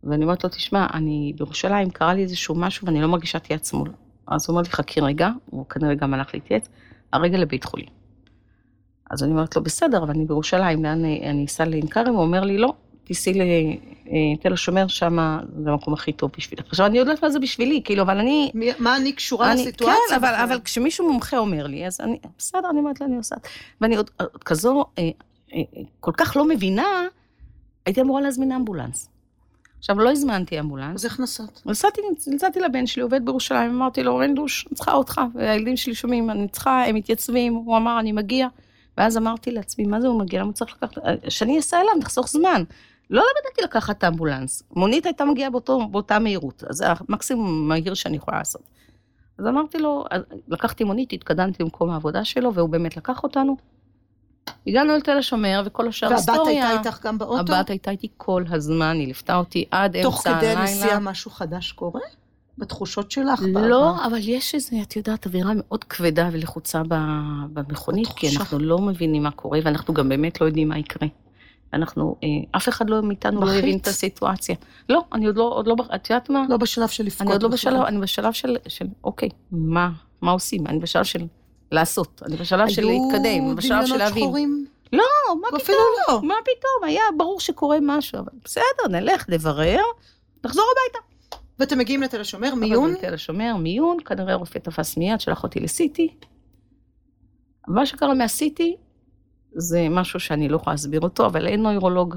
ואני אומרת לו, תשמע, אני בירושלים, קרה לי איזשהו משהו, ואני לא מרגישה יד שמאל. אז הוא אומר לי, חכי רגע, הוא כנראה גם הלך להתייעץ, הרגע לבית חולים. אז אני אומרת לו, בסדר, אבל אני בירושלים, לאן אני אסע לעין כרם? הוא אומר לי, לא, תיסעי לתל השומר, שם זה המקום הכי טוב בשבילי. עכשיו, אני יודעת מה זה בשבילי, כאילו, אבל אני... מה אני קשורה לסיטואציה? כן, אבל, אבל כשמישהו מומחה אומר לי, אז אני, בסדר, אני אומרת לו, אני עושה. ואני עוד כזו, כל כך לא מבינה, הייתי אמורה להזמין אמבולנס. עכשיו, לא הזמנתי אמבולנס. אז איך נסעת? נסעתי, נסעתי לבן שלי, עובד בירושלים, אמרתי לו, רנדוש, אני צריכה אותך, והילדים שלי שומעים, אני צריכה, הם מתייצבים, הוא אמר, אני מגיע, ואז אמרתי לעצמי, מה זה הוא מגיע? למה הוא צריך לקחת? שאני אסע אליו, נחסוך זמן. לא למדתי לקחת אמבולנס. מונית הייתה מגיעה באותו, באותה מהירות, אז זה המקסימום מהיר שאני יכולה לעשות. אז אמרתי לו, לקחתי מונית, התקדמתי במקום העבודה שלו, והוא באמת לקח אותנו. הגענו לתל השומר, וכל השאר היסטוריה. והבת הייתה איתך גם באוטו? הבת הייתה איתי כל הזמן, היא לפתה אותי עד אמצע הלילה. תוך כדי נסיעה משהו חדש קורה? בתחושות שלך? לא, אבל יש איזה, את יודעת, אווירה מאוד כבדה ולחוצה במכונית, כי אנחנו לא מבינים מה קורה, ואנחנו גם באמת לא יודעים מה יקרה. אנחנו, אף אחד לא מאיתנו לא הבין את הסיטואציה. לא, אני עוד לא, עוד לא, את יודעת מה? לא בשלב של לפקוד. אני עוד לא בשלב, אני בשלב של, של, אוקיי, מה, מה עושים? אני בשלב של לעשות, אני בשלב של להתקדם, בשלב של להבין. שחורים? לא, מה פתאום? לא. מה פתאום? היה ברור שקורה משהו, אבל בסדר, נלך, נברר, נחזור הביתה. ואתם מגיעים לתל השומר, מיון? לתל השומר, מיון, כנראה רופא תפס מיד, שלח אותי לסיטי. מה שקרה מהסיטי, זה משהו שאני לא יכולה להסביר אותו, אבל אין נוירולוג.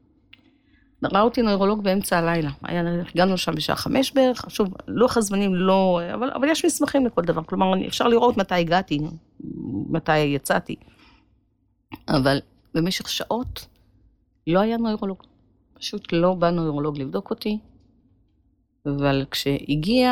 ראה אותי נוירולוג באמצע הלילה. הגענו שם בשעה חמש בערך, שוב, לוח הזמנים לא, אבל, אבל יש מסמכים לכל דבר, כלומר, אפשר לראות מתי הגעתי, מתי יצאתי. אבל במשך שעות לא היה נוירולוג. פשוט לא בא נוירולוג לבדוק אותי, אבל כשהגיע,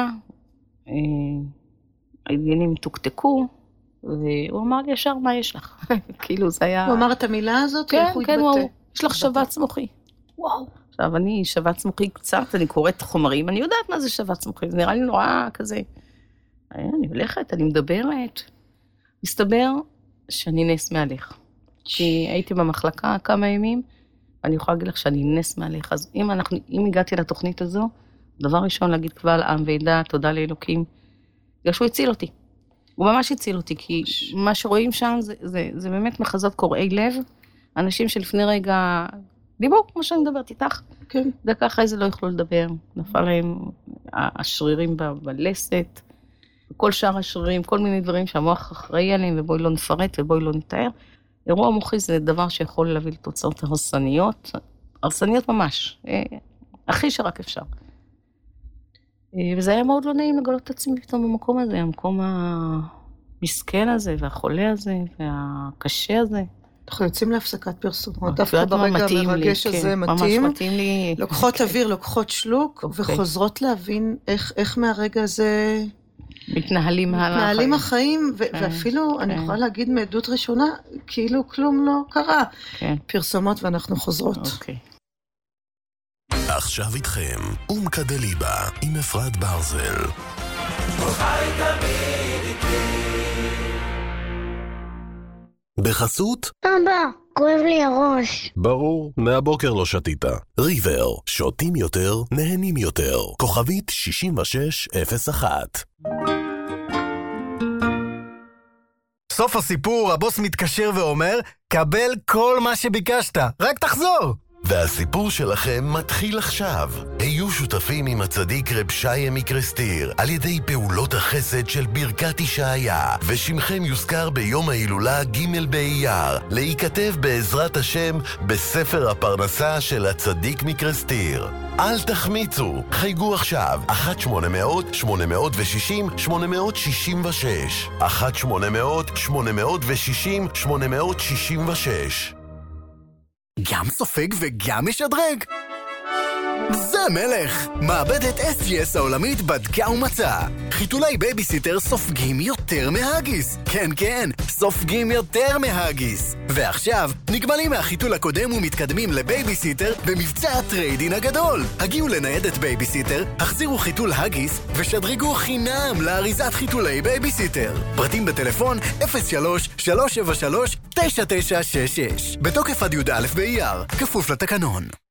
העניינים תוקתקו, והוא אמר לי ישר, מה יש לך? כאילו זה היה... הוא אמר את המילה הזאת? כן, כן, הוא, יש לך שבץ מוחי. וואו. עכשיו, אני שבץ מוחי קצת, אני קוראת חומרים, אני יודעת מה זה שבץ מוחי, זה נראה לי נורא כזה. אני הולכת, אני מדברת. מסתבר שאני נס מעליך. כי הייתי במחלקה כמה ימים, ואני יכולה להגיד לך שאני נס מעליך. אז אם, אנחנו, אם הגעתי לתוכנית הזו, דבר ראשון להגיד קבל עם וידע, תודה לאלוקים, בגלל שהוא הציל אותי. הוא ממש הציל אותי, כי מה שרואים שם זה, זה, זה באמת מחזות קוראי לב, אנשים שלפני רגע דיבור, כמו שאני מדברת איתך, כן. דקה אחרי זה לא יכלו לדבר, נפל להם השרירים ב- בלסת, כל שאר השרירים, כל מיני דברים שהמוח אחראי עליהם, ובואי לא נפרט ובואי לא נתאר. אירוע מוחי זה דבר שיכול להביא לתוצאות הרסניות, הרסניות ממש, הכי שרק אפשר. וזה היה מאוד לא נעים לגלות את עצמי פתאום במקום הזה, המקום המסכן הזה, והחולה הזה, והקשה הזה. אנחנו יוצאים להפסקת פרסומות, דווקא ברגע המרגש הזה מתאים. ממש מתאים לי. לוקחות אוויר, לוקחות שלוק, וחוזרות להבין איך מהרגע הזה... מתנהלים הלאה החיים. מתנהלים החיים, ואפילו, אני יכולה להגיד מעדות ראשונה, כאילו כלום לא קרה. פרסומות ואנחנו חוזרות. אוקיי. עכשיו איתכם, אומקה דליבה עם אפרת ברזל. בחסות? אבא, כואב לי הראש. ברור, מהבוקר לא שתית. ריבר, שותים יותר, נהנים יותר. כוכבית שישים ושש אפס אחת. סוף הסיפור, הבוס מתקשר ואומר, קבל כל מה שביקשת, רק תחזור. והסיפור שלכם מתחיל עכשיו. היו שותפים עם הצדיק רב שיה מקרסטיר על ידי פעולות החסד של ברכת ישעיה, ושמכם יוזכר ביום ההילולה ג' באייר, להיכתב בעזרת השם בספר הפרנסה של הצדיק מקרסטיר. אל תחמיצו, חייגו עכשיו אחת שמונה מאות שמונה מאות ושישים שמונה מאות שישים ושש אחת שמונה מאות שמונה מאות ושישים שמונה מאות שישים ושש. גם סופג וגם משדרג? זה מלך! מעבדת אס ג'י אס העולמית בדקה ומצא. חיתולי בייביסיטר סופגים יותר מהגיס. כן, כן, סופגים יותר מהגיס. ועכשיו, נגמלים מהחיתול הקודם ומתקדמים לבייביסיטר במבצע הטריידין הגדול. הגיעו לניידת בייביסיטר, החזירו חיתול הגיס ושדרגו חינם לאריזת חיתולי בייביסיטר. פרטים בטלפון אפס שלוש שלוש שבע שלוש תשע תשע שש שש. בתוקף עד י"א באייר, כפוף לתקנון.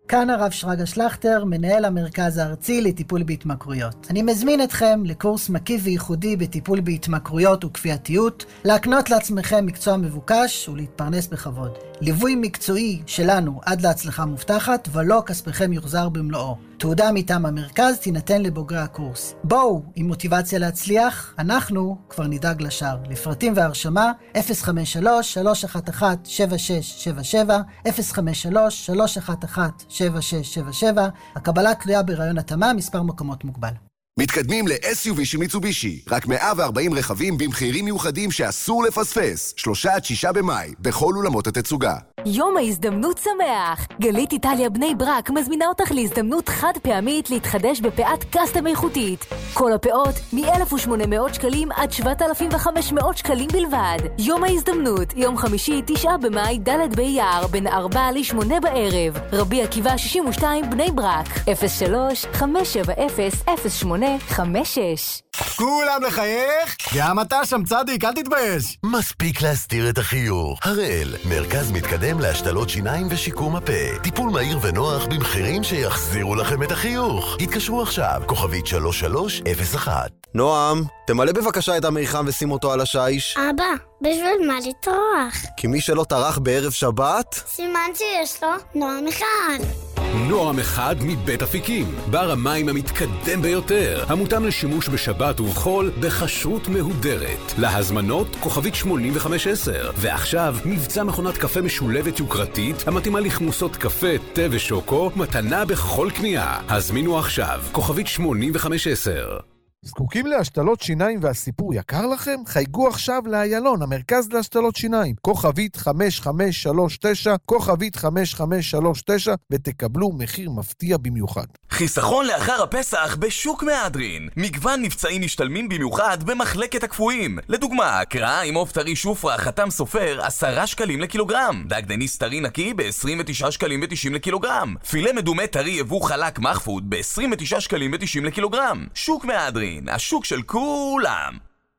כאן הרב שרגא שלכטר, מנהל המרכז הארצי לטיפול בהתמכרויות. אני מזמין אתכם לקורס מקיף וייחודי בטיפול בהתמכרויות וכפייתיות, להקנות לעצמכם מקצוע מבוקש ולהתפרנס בכבוד. ליווי מקצועי שלנו עד להצלחה מובטחת, ולא כספכם יוחזר במלואו. תעודה מטעם המרכז תינתן לבוגרי הקורס. בואו עם מוטיבציה להצליח, אנחנו כבר נדאג לשאר. לפרטים והרשמה אפס חמש שלוש שלוש אחת אחת שבע שש שבע שבע, אפס חמש שלוש שלוש אחת אחת שבע שש שבע שבע, הקבלה תלויה ברעיון התאמה, מספר מקומות מוגבל. מתקדמים ל-אס יו וי של מיצובישי, רק מאה וארבעים רכבים במחירים מיוחדים שאסור לפספס, שלושה עד שישה במאי, בכל אולמות התצוגה. יום ההזדמנות שמח. גלית איטליה בני ברק מזמינה אותך להזדמנות חד פעמית להתחדש בפאת קסטם איכותית. כל הפאות מ-אלף ושמונה מאות שקלים עד שבעת אלפים וחמש מאות שקלים בלבד. יום ההזדמנות, יום חמישי, תשעה במאי, ד' באייר, בין ארבע לשמונה בערב. רבי עקיבא שישים ושתיים בני ברק, אפס שלוש חמש שבע אפס אפס שמונה חמש שש. כולם לחייך? גם אתה שם צדיק, אל תתבייש. מספיק להסתיר את החיוך. הראל, מרכז מתקדם להשתלות שיניים ושיקום הפה. טיפול מהיר ונוח במחירים שיחזירו לכם את החיוך. התקשרו עכשיו, כוכבית שלוש שלוש אפס אחת. נועם, תמלא בבקשה את המיחם ושים אותו על השיש. אבא, בשביל מה לטרוח? כי מי שלא טרח בערב שבת... סימן שיש לו נועם אחד. נועם אחד מבית אפיקים, בר המים המתקדם ביותר, המותאם לשימוש בשבת ובחול בכשרות מהודרת. להזמנות כוכבית שמונים וחמש עשר. ועכשיו מבצע מכונת קפה משולבת יוקרתית המתאימה לכמוסות קפה, תה ושוקו, מתנה בכל קנייה. הזמינו עכשיו כוכבית שמונים וחמש עשר. זקוקים להשתלות שיניים והסיפור יקר לכם? חייגו עכשיו לאיילון, המרכז להשתלות שיניים. כוכבית חמש חמש שלוש תשע, כוכבית חמש חמש שלוש תשע, ותקבלו מחיר מפתיע במיוחד. חיסכון לאחר הפסח בשוק מהדרין. מגוון מבצעים משתלמים במיוחד במחלקת הקפואים. לדוגמה, הקראה עם עוף טרי שופרה חתם סופר עשרה שקלים לקילוגרם. דגדניס טרי נקי ב-עשרים ותשעה שקלים ותשעים לקילוגרם. פילה מדומה טרי יבוא חלק מחפוד ב-עשרים ותשעה שקלים ותשעים לקילוגרם. שוק מהדרין, השוק של כולם.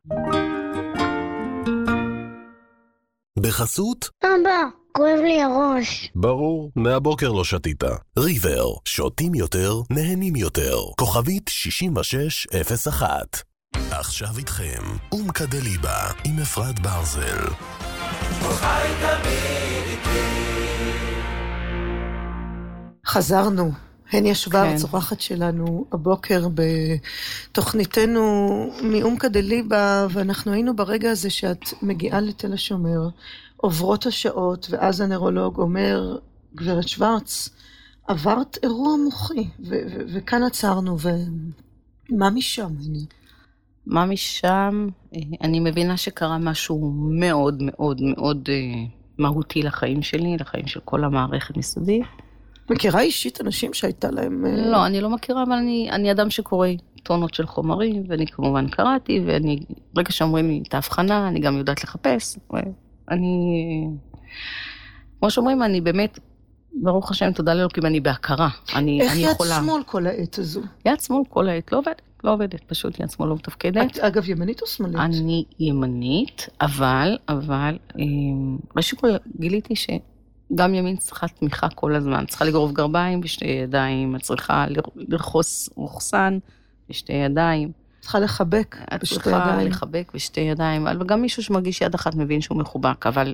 בחסות? אבא, כואב לי הראש. ברור, מהבוקר לא שתית. ריבר, שותים יותר, נהנים יותר. כוכבית שישים ושש אפס אחת. עכשיו איתכם, אום כדליבה עם אפרת ברזל. חי תמיד איתי. חזרנו. הן ישבה כן. הצורחת שלנו הבוקר בתוכניתנו מאום כדליבה, ואנחנו היינו ברגע הזה שאת מגיעה לתל השומר, עוברות השעות, ואז הנרולוג אומר, גברת שוורץ, עברת אירוע מוחי, ו- ו- וכאן עצרנו, ומה משם? מה משם? אני מבינה שקרה משהו מאוד מאוד מאוד מהותי לחיים שלי, לחיים של כל המערכת מסביב. מכירה אישית אנשים שהייתה להם... לא, אני לא מכירה, אבל אני, אני אדם שקורא טונות של חומרים, ואני כמובן קראתי, ואני, ברגע שאומרים לי את ההבחנה, אני גם יודעת לחפש, ואני, כמו שאומרים, אני באמת, ברוך השם, תודה לאלוקים, אני בהכרה, אני, איך אני יד יכולה... שמאל כל העת הזו? יד שמאל כל העת, לא עובדת, לא עובדת, פשוט יד שמאל לא מתפקדת. את, אגב, ימנית או שמאלית? אני ימנית, אבל, אבל, ראשית כל גיליתי ש... גם ימין צריכה תמיכה כל הזמן, צריכה לגרוב גרביים בשתי ידיים, את צריכה לרחוס רוחסן בשתי ידיים. צריכה לחבק את בשתי צריכה ידיים. לחבק בשתי ידיים, אבל גם מישהו שמרגיש יד אחת מבין שהוא מחובק, אבל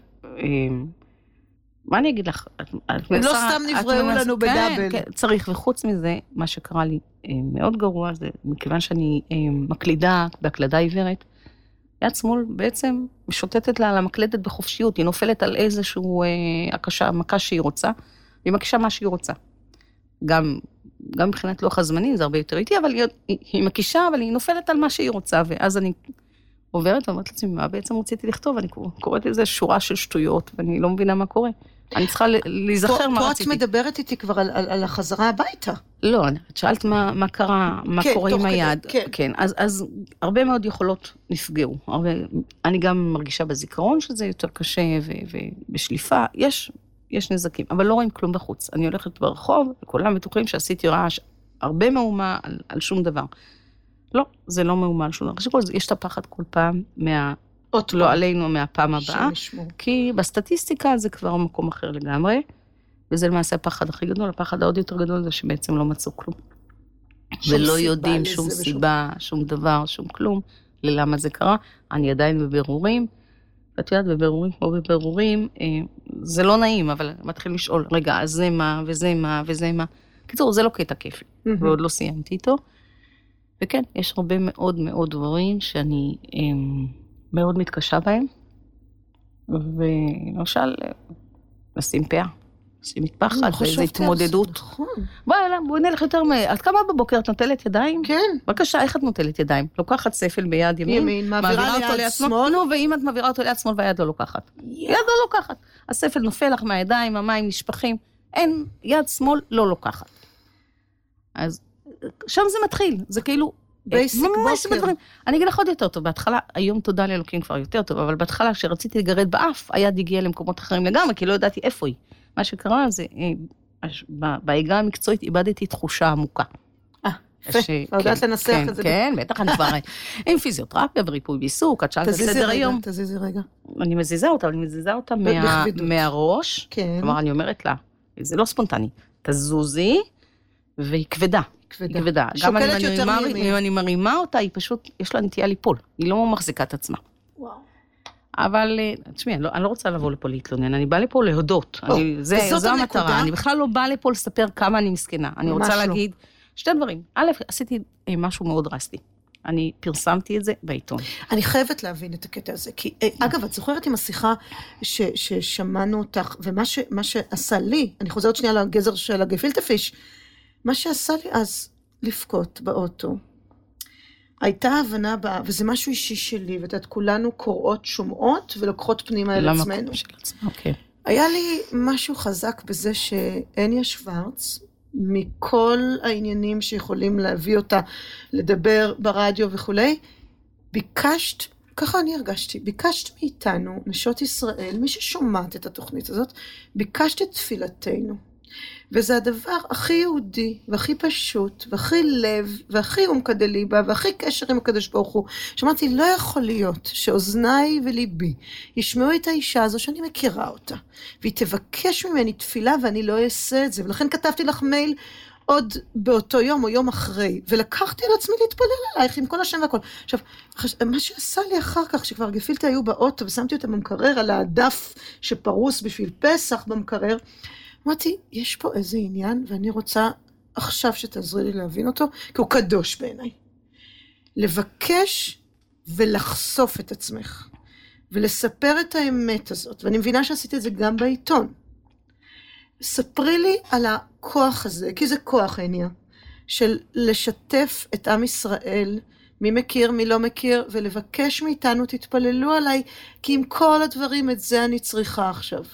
מה אני אגיד לך? לא סתם נבראו לנו בדאבל. כן, צריך, וחוץ מזה, מה שקרה לי מאוד גרוע, זה מכיוון שאני מקלידה בהקלדה עיוורת, יד שמאל בעצם משוטטת לה על המקלדת בחופשיות, היא נופלת על איזשהו אה, הקשה, מכה שהיא רוצה, והיא מקישה מה שהיא רוצה. גם, גם מבחינת לוח הזמנים זה הרבה יותר איטי, אבל היא, היא, היא מקישה, אבל היא נופלת על מה שהיא רוצה, ואז אני עוברת ואומרת לעצמי, מה בעצם רציתי לכתוב? אני קוראת איזו שורה של שטויות, ואני לא מבינה מה קורה. אני צריכה להיזכר מה רציתי. פה את מדברת איתי כבר על, על, על החזרה הביתה. לא, את שאלת מה, מה קרה, מה כן, קורה עם היד. כן. כן, אז, אז הרבה מאוד יכולות נפגעו. הרבה, אני גם מרגישה בזיכרון שזה יותר קשה ובשליפה. יש, יש נזקים, אבל לא רואים כלום בחוץ. אני הולכת ברחוב, וכולם בטוחים שעשיתי רעש, הרבה מאומה על, על שום דבר. לא, זה לא מאומה על שום דבר. יש את הפחד כל פעם מה... לא עלינו מהפעם הבאה, כי בסטטיסטיקה זה כבר מקום אחר לגמרי, וזה למעשה הפחד הכי גדול, הפחד העוד יותר גדול זה שבעצם לא מצאו כלום. ולא יודעים שום סיבה, שום דבר, שום כלום, ללמה זה קרה. אני עדיין בבירורים, ואת יודעת, בבירורים כמו בבירורים, זה לא נעים, אבל מתחיל לשאול, רגע, אז זה מה, וזה מה, וזה מה. קיצור, זה לא קטע כיפי, ועוד לא סיימתי איתו. וכן, יש הרבה מאוד מאוד דברים שאני מאוד מתקשה בהם, ולמשל, לשים פאה. עושים מטפחת, ואיזו התמודדות. בואי נלך יותר מה... עד כמה בבוקר את נוטלת ידיים? כן. בבקשה, איך את נוטלת ידיים? לוקחת ספל ביד ימין, ימין, מעבירה ליד שמאל. נו, ואם את מעבירה אותו ליד שמאל והיד לא לוקחת. יד לא לוקחת. הספל נופל לך מהידיים, המים נשפכים. אין, יד שמאל לא לוקחת. אז שם זה מתחיל. זה כאילו... בייסיק בוקר. אני אגיד לך עוד יותר טוב. בהתחלה, היום תודה לאלוקים כבר יותר טוב, אבל בהתחלה, כשרציתי לגרד באף, היד הגיעה למקומות אחרים לגמרי, כי לא ידעתי איפה היא. מה שקרה זה, בהיגה המקצועית איבדתי תחושה עמוקה. אה, יפה, יודעת לנסח את זה. כן, בטח אני כבר עם פיזיותרפיה וריפוי בעיסוק, את שאלת בסדר היום. תזיזי רגע. אני מזיזה אותה, אני מזיזה אותה מהראש, כלומר אני אומרת לה, זה לא ספונטני, תזוזי, והיא כבדה. כבדה. שוקלת יותר מימין. אם אני מרימה אותה, היא פשוט, יש לה נטייה ליפול, היא לא מחזיקה את עצמה. וואו. אבל, תשמעי, אני, לא, אני לא רוצה לבוא לפה להתלונן, אני באה לפה להודות. Oh, אני, זה, זו המטרה. אני בכלל לא באה לפה לספר כמה אני מסכנה. אני רוצה לא. להגיד שתי דברים. א', עשיתי משהו מאוד דרסטי. אני פרסמתי את זה בעיתון. אני חייבת להבין את הקטע הזה. כי, אגב, את זוכרת עם השיחה ש, ששמענו אותך, ומה ש, מה שעשה לי, אני חוזרת שנייה לגזר של הגפילטע פיש, מה שעשה לי אז לפקוט באוטו, הייתה הבנה בה, וזה משהו אישי שלי, ואת כולנו קוראות שומעות ולוקחות פנימה אל עצמנו. אוקיי. היה לי משהו חזק בזה שאניה שוורץ, מכל העניינים שיכולים להביא אותה לדבר ברדיו וכולי, ביקשת, ככה אני הרגשתי, ביקשת מאיתנו, נשות ישראל, מי ששומעת את התוכנית הזאת, ביקשת את תפילתנו. וזה הדבר הכי יהודי, והכי פשוט, והכי לב, והכי אומקדליבה, והכי קשר עם הקדוש ברוך הוא. שאמרתי, לא יכול להיות שאוזניי וליבי ישמעו את האישה הזו שאני מכירה אותה, והיא תבקש ממני תפילה ואני לא אעשה את זה. ולכן כתבתי לך מייל עוד באותו יום או יום אחרי, ולקחתי על עצמי להתפלל עלייך עם כל השם והכל. עכשיו, מה שעשה לי אחר כך, שכבר גפילטע היו באוטו, ושמתי אותה במקרר על הדף שפרוס בשביל פסח במקרר, אמרתי, יש פה איזה עניין, ואני רוצה עכשיו שתעזרי לי להבין אותו, כי הוא קדוש בעיניי. לבקש ולחשוף את עצמך, ולספר את האמת הזאת, ואני מבינה שעשיתי את זה גם בעיתון. ספרי לי על הכוח הזה, כי זה כוח עניה, של לשתף את עם ישראל, מי מכיר, מי לא מכיר, ולבקש מאיתנו, תתפללו עליי, כי עם כל הדברים את זה אני צריכה עכשיו.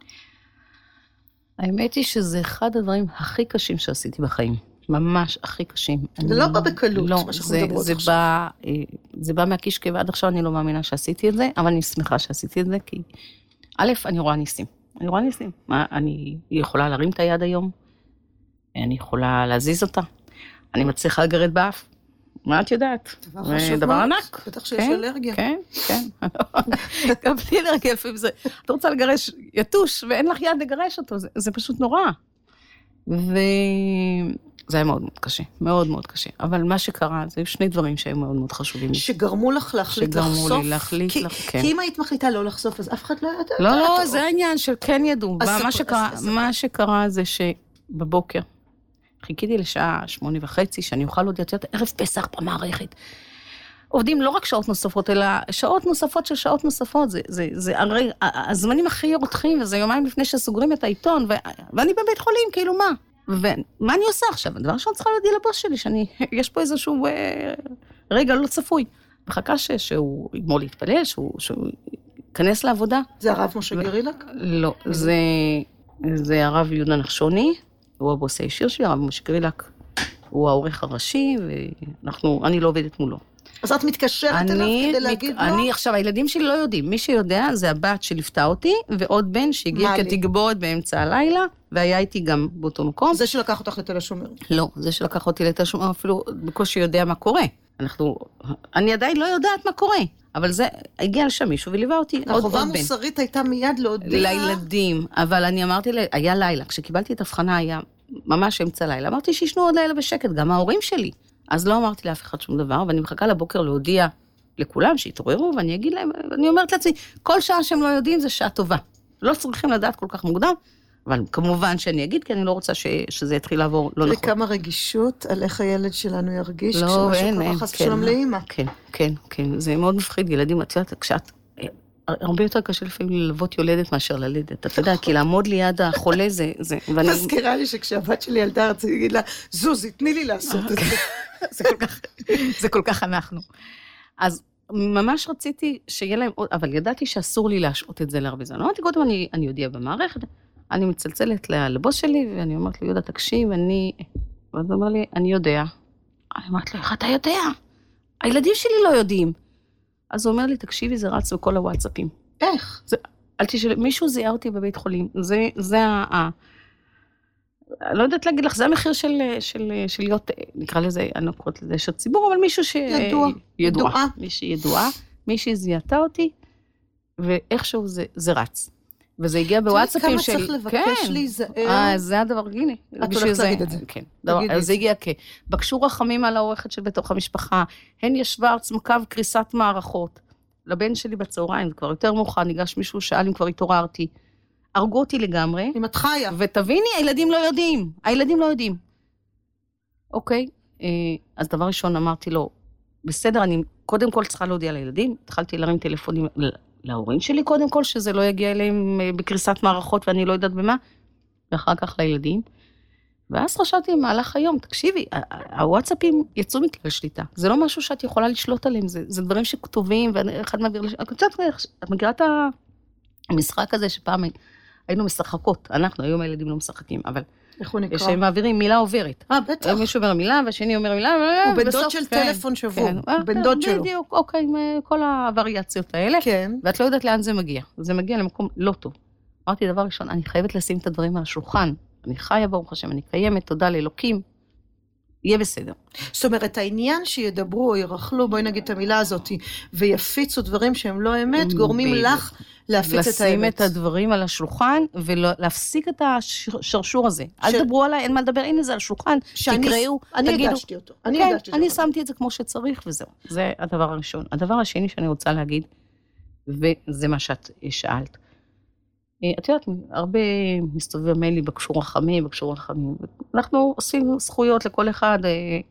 האמת היא שזה אחד הדברים הכי קשים שעשיתי בחיים. ממש הכי קשים. זה לא בא בקלות, לא, מה שאנחנו זה, מדברות זה עכשיו. בא, זה בא מהקישקע, ועד עכשיו אני לא מאמינה שעשיתי את זה, אבל אני שמחה שעשיתי את זה, כי א', אני רואה ניסים. אני רואה ניסים. מה, אני יכולה להרים את היד היום, אני יכולה להזיז אותה, אני מצליחה לגרד באף. מה את יודעת? דבר חשוב דבר מאוד. ענק. בטח שיש אלרגיה. כן, כן. גם בלי אלרגיה לפעמים זה, את רוצה לגרש יתוש, ואין לך יד לגרש אותו, זה, זה פשוט נורא. וזה היה מאוד מאוד קשה, מאוד מאוד קשה. אבל מה שקרה, זה שני דברים שהיו מאוד מאוד חשובים. שגרמו לך להחליט לחשוף? שגרמו לי להחליט, כי, כן. כי אם היית מחליטה לא לחשוף, אז אף אחד לא ידע. לא, לא, זה העניין של כן ידעו. מה שקרה, מה שקרה זה שבבוקר, חיכיתי לשעה שמונה וחצי, שאני אוכל עוד יצאת ערב פסח במערכת. עובדים לא רק שעות נוספות, אלא שעות נוספות של שעות נוספות. זה, זה, זה הרי, הזמנים הכי רותחים, וזה יומיים לפני שסוגרים את העיתון, ו, ואני בבית חולים, כאילו מה? ומה אני עושה עכשיו? הדבר שאני צריכה להודיע לבוס שלי, שאני, יש פה איזשהו אה, רגע לא צפוי. מחכה ש, שהוא יגמור להתפלל, שהוא, שהוא ייכנס לעבודה. זה הרב משה גרילק? לא, זה, זה הרב יהודה נחשוני, הוא הבוס הישיר שלי, הרב משה גרילק, הוא העורך הראשי, ואנחנו, אני לא עובדת מולו. אז את מתקשרת אליו כדי להגיד לו? אני עכשיו, הילדים שלי לא יודעים. מי שיודע זה הבת שליפתה אותי, ועוד בן שהגיע כתגבורת באמצע הלילה, והיה איתי גם באותו מקום. זה שלקח אותך לתל השומר? לא, זה שלקח אותי לתל השומר, אפילו בקושי יודע מה קורה. אנחנו, אני עדיין לא יודעת מה קורה. אבל זה, הגיע לשם מישהו וליווה אותי. החובה המוסרית הייתה מיד להודיע. לילדים, אבל אני אמרתי, היה לילה, כשקיבלתי את הבחנה היה ממש אמצע לילה, אמרתי שישנו עוד לילה בשקט, גם ההורים שלי. אז לא אמרתי לאף אחד שום דבר, ואני מחכה לבוקר להודיע לכולם שהתעוררו, ואני אגיד להם, אני אומרת לעצמי, כל שעה שהם לא יודעים זה שעה טובה. לא צריכים לדעת כל כך מוקדם, אבל כמובן שאני אגיד, כי אני לא רוצה ש, שזה יתחיל לעבור לא נכון. וכמה רגישות על איך הילד שלנו ירגיש, לא, אין, אין, חס ושלום לאמא. כן, כן, כן, זה מאוד מפחיד, ילדים, את יודעת, כשאת, הרבה יותר קשה לפעמים ללוות יולדת מאשר ללדת, אתה יודע, כי לעמוד ליד החולה זה, זה, ואני... מזכירה לי שכשהבת שלי ילדה, רציתי להגיד לה, זוזי, תני לי לעשות את זה. זה כל כך, זה כל כך אנחנו. אז ממש רציתי שיהיה להם עוד, אבל ידעתי שאסור לי להשעות את זה להרבה זמן. אמרתי, קודם אני, אני יודיע במערכת, אני מצלצלת לבוס שלי, ואני אומרת לו, יהודה, תקשיב, אני... ואז הוא אומר לי, אני יודע. אני אומרת לו, איך אתה יודע? הילדים שלי לא יודעים. אז הוא אומר לי, תקשיבי, זה רץ בכל הוואטסאפים. איך? זה, אל תשאל, מישהו זיהה אותי בבית חולים. זה, זה ה... לא יודעת להגיד לך, זה המחיר של, של, של להיות, נקרא לזה, אני לא קוראת לזה של ציבור, אבל מישהו ש... ידוע. ידועה. מישהי ידועה, מישהי זיהתה אותי, ואיכשהו זה, זה רץ. וזה הגיע בוואטסאפים של... כמה צריך לבקש להיזהר? אה, זה הדבר, הנה. את הולכת להגיד את זה. כן. דבר, זה הגיע כ... בקשו רחמים על העורכת של בתוך המשפחה, הניה שוורץ, מקו קריסת מערכות. לבן שלי בצהריים, זה כבר יותר מאוחר, ניגש מישהו, שאל אם כבר התעוררתי. הרגו אותי לגמרי. אם את חיה. ותביני, הילדים לא יודעים. הילדים לא יודעים. אוקיי? אז דבר ראשון אמרתי לו, בסדר, אני קודם כל צריכה להודיע לילדים, התחלתי להרים טלפונים להורים שלי קודם כל, שזה לא יגיע אליהם בקריסת מערכות ואני לא יודעת במה, ואחר כך לילדים. ואז חשבתי במהלך היום, תקשיבי, הוואטסאפים יצאו מכלל שליטה. זה לא משהו שאת יכולה לשלוט עליהם, זה, זה דברים שכתובים, ואחד מעביר לש... את מכירה את המשחק הזה שפעם היינו משחקות, אנחנו, היום הילדים לא משחקים, אבל... איך הוא נקרא? שהם מעבירים מילה עוברת. אה, בטח. מישהו אומר מילה, והשני אומר מילה, הוא בן דוד של טלפון שבור, בן דוד שלו. בדיוק, אוקיי, עם כל הווריאציות האלה. כן. ואת לא יודעת לאן זה מגיע. זה מגיע למקום לא טוב. אמרתי דבר ראשון, אני חייבת לשים את הדברים על השולחן. אני חיה ברוך השם, אני קיימת, תודה לאלוקים. יהיה בסדר. זאת אומרת, העניין שידברו או ירחלו, בואי נגיד את המילה הזאת, ויפיצו דברים שהם לא אמת, גורמים לך להפיץ את האמת. לשים את הדברים על השולחן, ולהפסיק את השרשור הזה. אל דברו עליי, אין מה לדבר, הנה זה על השולחן, תקראו, אני הגשתי אותו. אני שמתי את זה כמו שצריך, וזהו. זה הדבר הראשון. הדבר השני שאני רוצה להגיד, וזה מה שאת שאלת. את יודעת, הרבה מסתובב מיילי בקשור רחמים, בקשור רחמים. אנחנו עושים זכויות לכל אחד,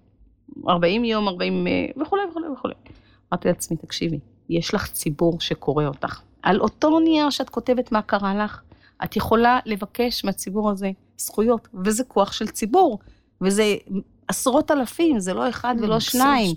ארבעים יום, ארבעים וכו' וכו' וכו'. אמרתי לעצמי, תקשיבי, יש לך ציבור שקורא אותך. על אותו נייר שאת כותבת מה קרה לך, את יכולה לבקש מהציבור הזה זכויות, וזה כוח של ציבור, וזה עשרות אלפים, זה לא אחד ולא שניים.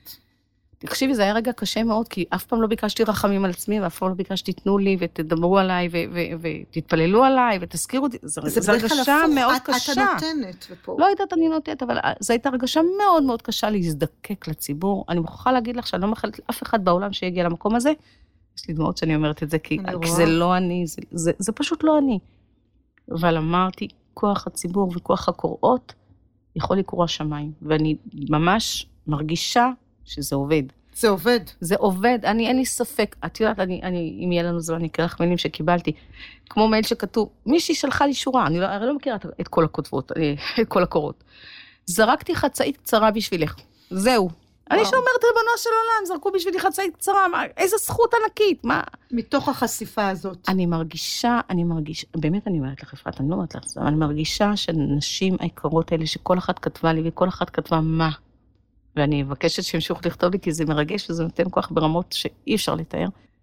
תקשיבי, זה היה רגע קשה מאוד, כי אף פעם לא ביקשתי רחמים על עצמי, ואף פעם לא ביקשתי, תנו לי ותדברו עליי, ותתפללו עליי, ותזכירו אותי. זו הרגשה מאוד קשה. את הנותנת, ופה. לא יודעת, אני נותנת, אבל זו הייתה הרגשה מאוד מאוד קשה להזדקק לציבור. אני מוכרחה להגיד לך שאני לא מאחלת לאף אחד בעולם שיגיע למקום הזה. יש לי דמעות שאני אומרת את זה, כי זה לא אני, זה פשוט לא אני. אבל אמרתי, כוח הציבור וכוח הקוראות יכול לקרוא השמיים, ואני ממש מרגישה שזה עובד. זה עובד. זה עובד, אני, אין לי ספק. את יודעת, אני, אני, אם יהיה לנו זמן, אני אקרא לך מיילים שקיבלתי, כמו מייל שכתוב, מישהי שלחה לי שורה, אני לא, הרי לא מכירה את כל הכותבות, את כל הקורות. זרקתי חצאית קצרה בשבילך. זהו. אני שאומרת, ריבונו של עולם, זרקו בשבילי חצאית קצרה, מה, איזה זכות ענקית, מה? מתוך החשיפה הזאת. אני מרגישה, אני מרגישה, באמת אני אומרת לך, אפרת, אני לא אומרת לך, אבל אני מרגישה שנשים היקרות האלה, שכל אחת כתבה לי, וכל אחת כתבה מה, ואני מבקשת שימשיכו לכתוב לי, כי זה מרגש, וזה נותן כוח ברמות שאי אפשר לתאר.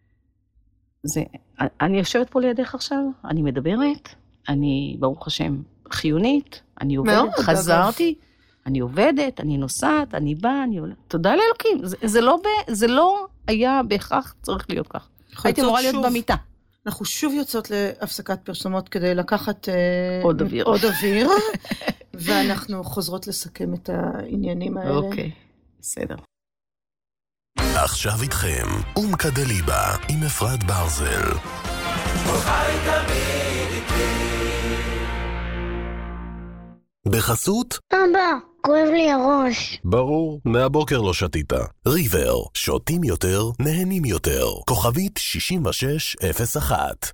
זה, אני יושבת פה לידך עכשיו, אני מדברת, אני, ברוך השם, חיונית, אני עובדת, חזרתי, אני עובדת, אני נוסעת, אני באה, אני עולה. תודה לאלוקים, זה, זה, לא ב, זה לא היה בהכרח צריך להיות כך. הייתי אמורה להיות במיטה. אנחנו שוב יוצאות להפסקת פרסומות כדי לקחת עוד אוויר. עוד אוויר, ואנחנו חוזרות לסכם את העניינים האלה. אוקיי, בסדר. עכשיו איתכם, אומקה דליבה עם אפרת ברזל. בחסות? אבא, כואב לי הראש. ברור, מהבוקר לא שתית. ריבר, שותים יותר, נהנים יותר. כוכבית שישים ושש אפס אחת.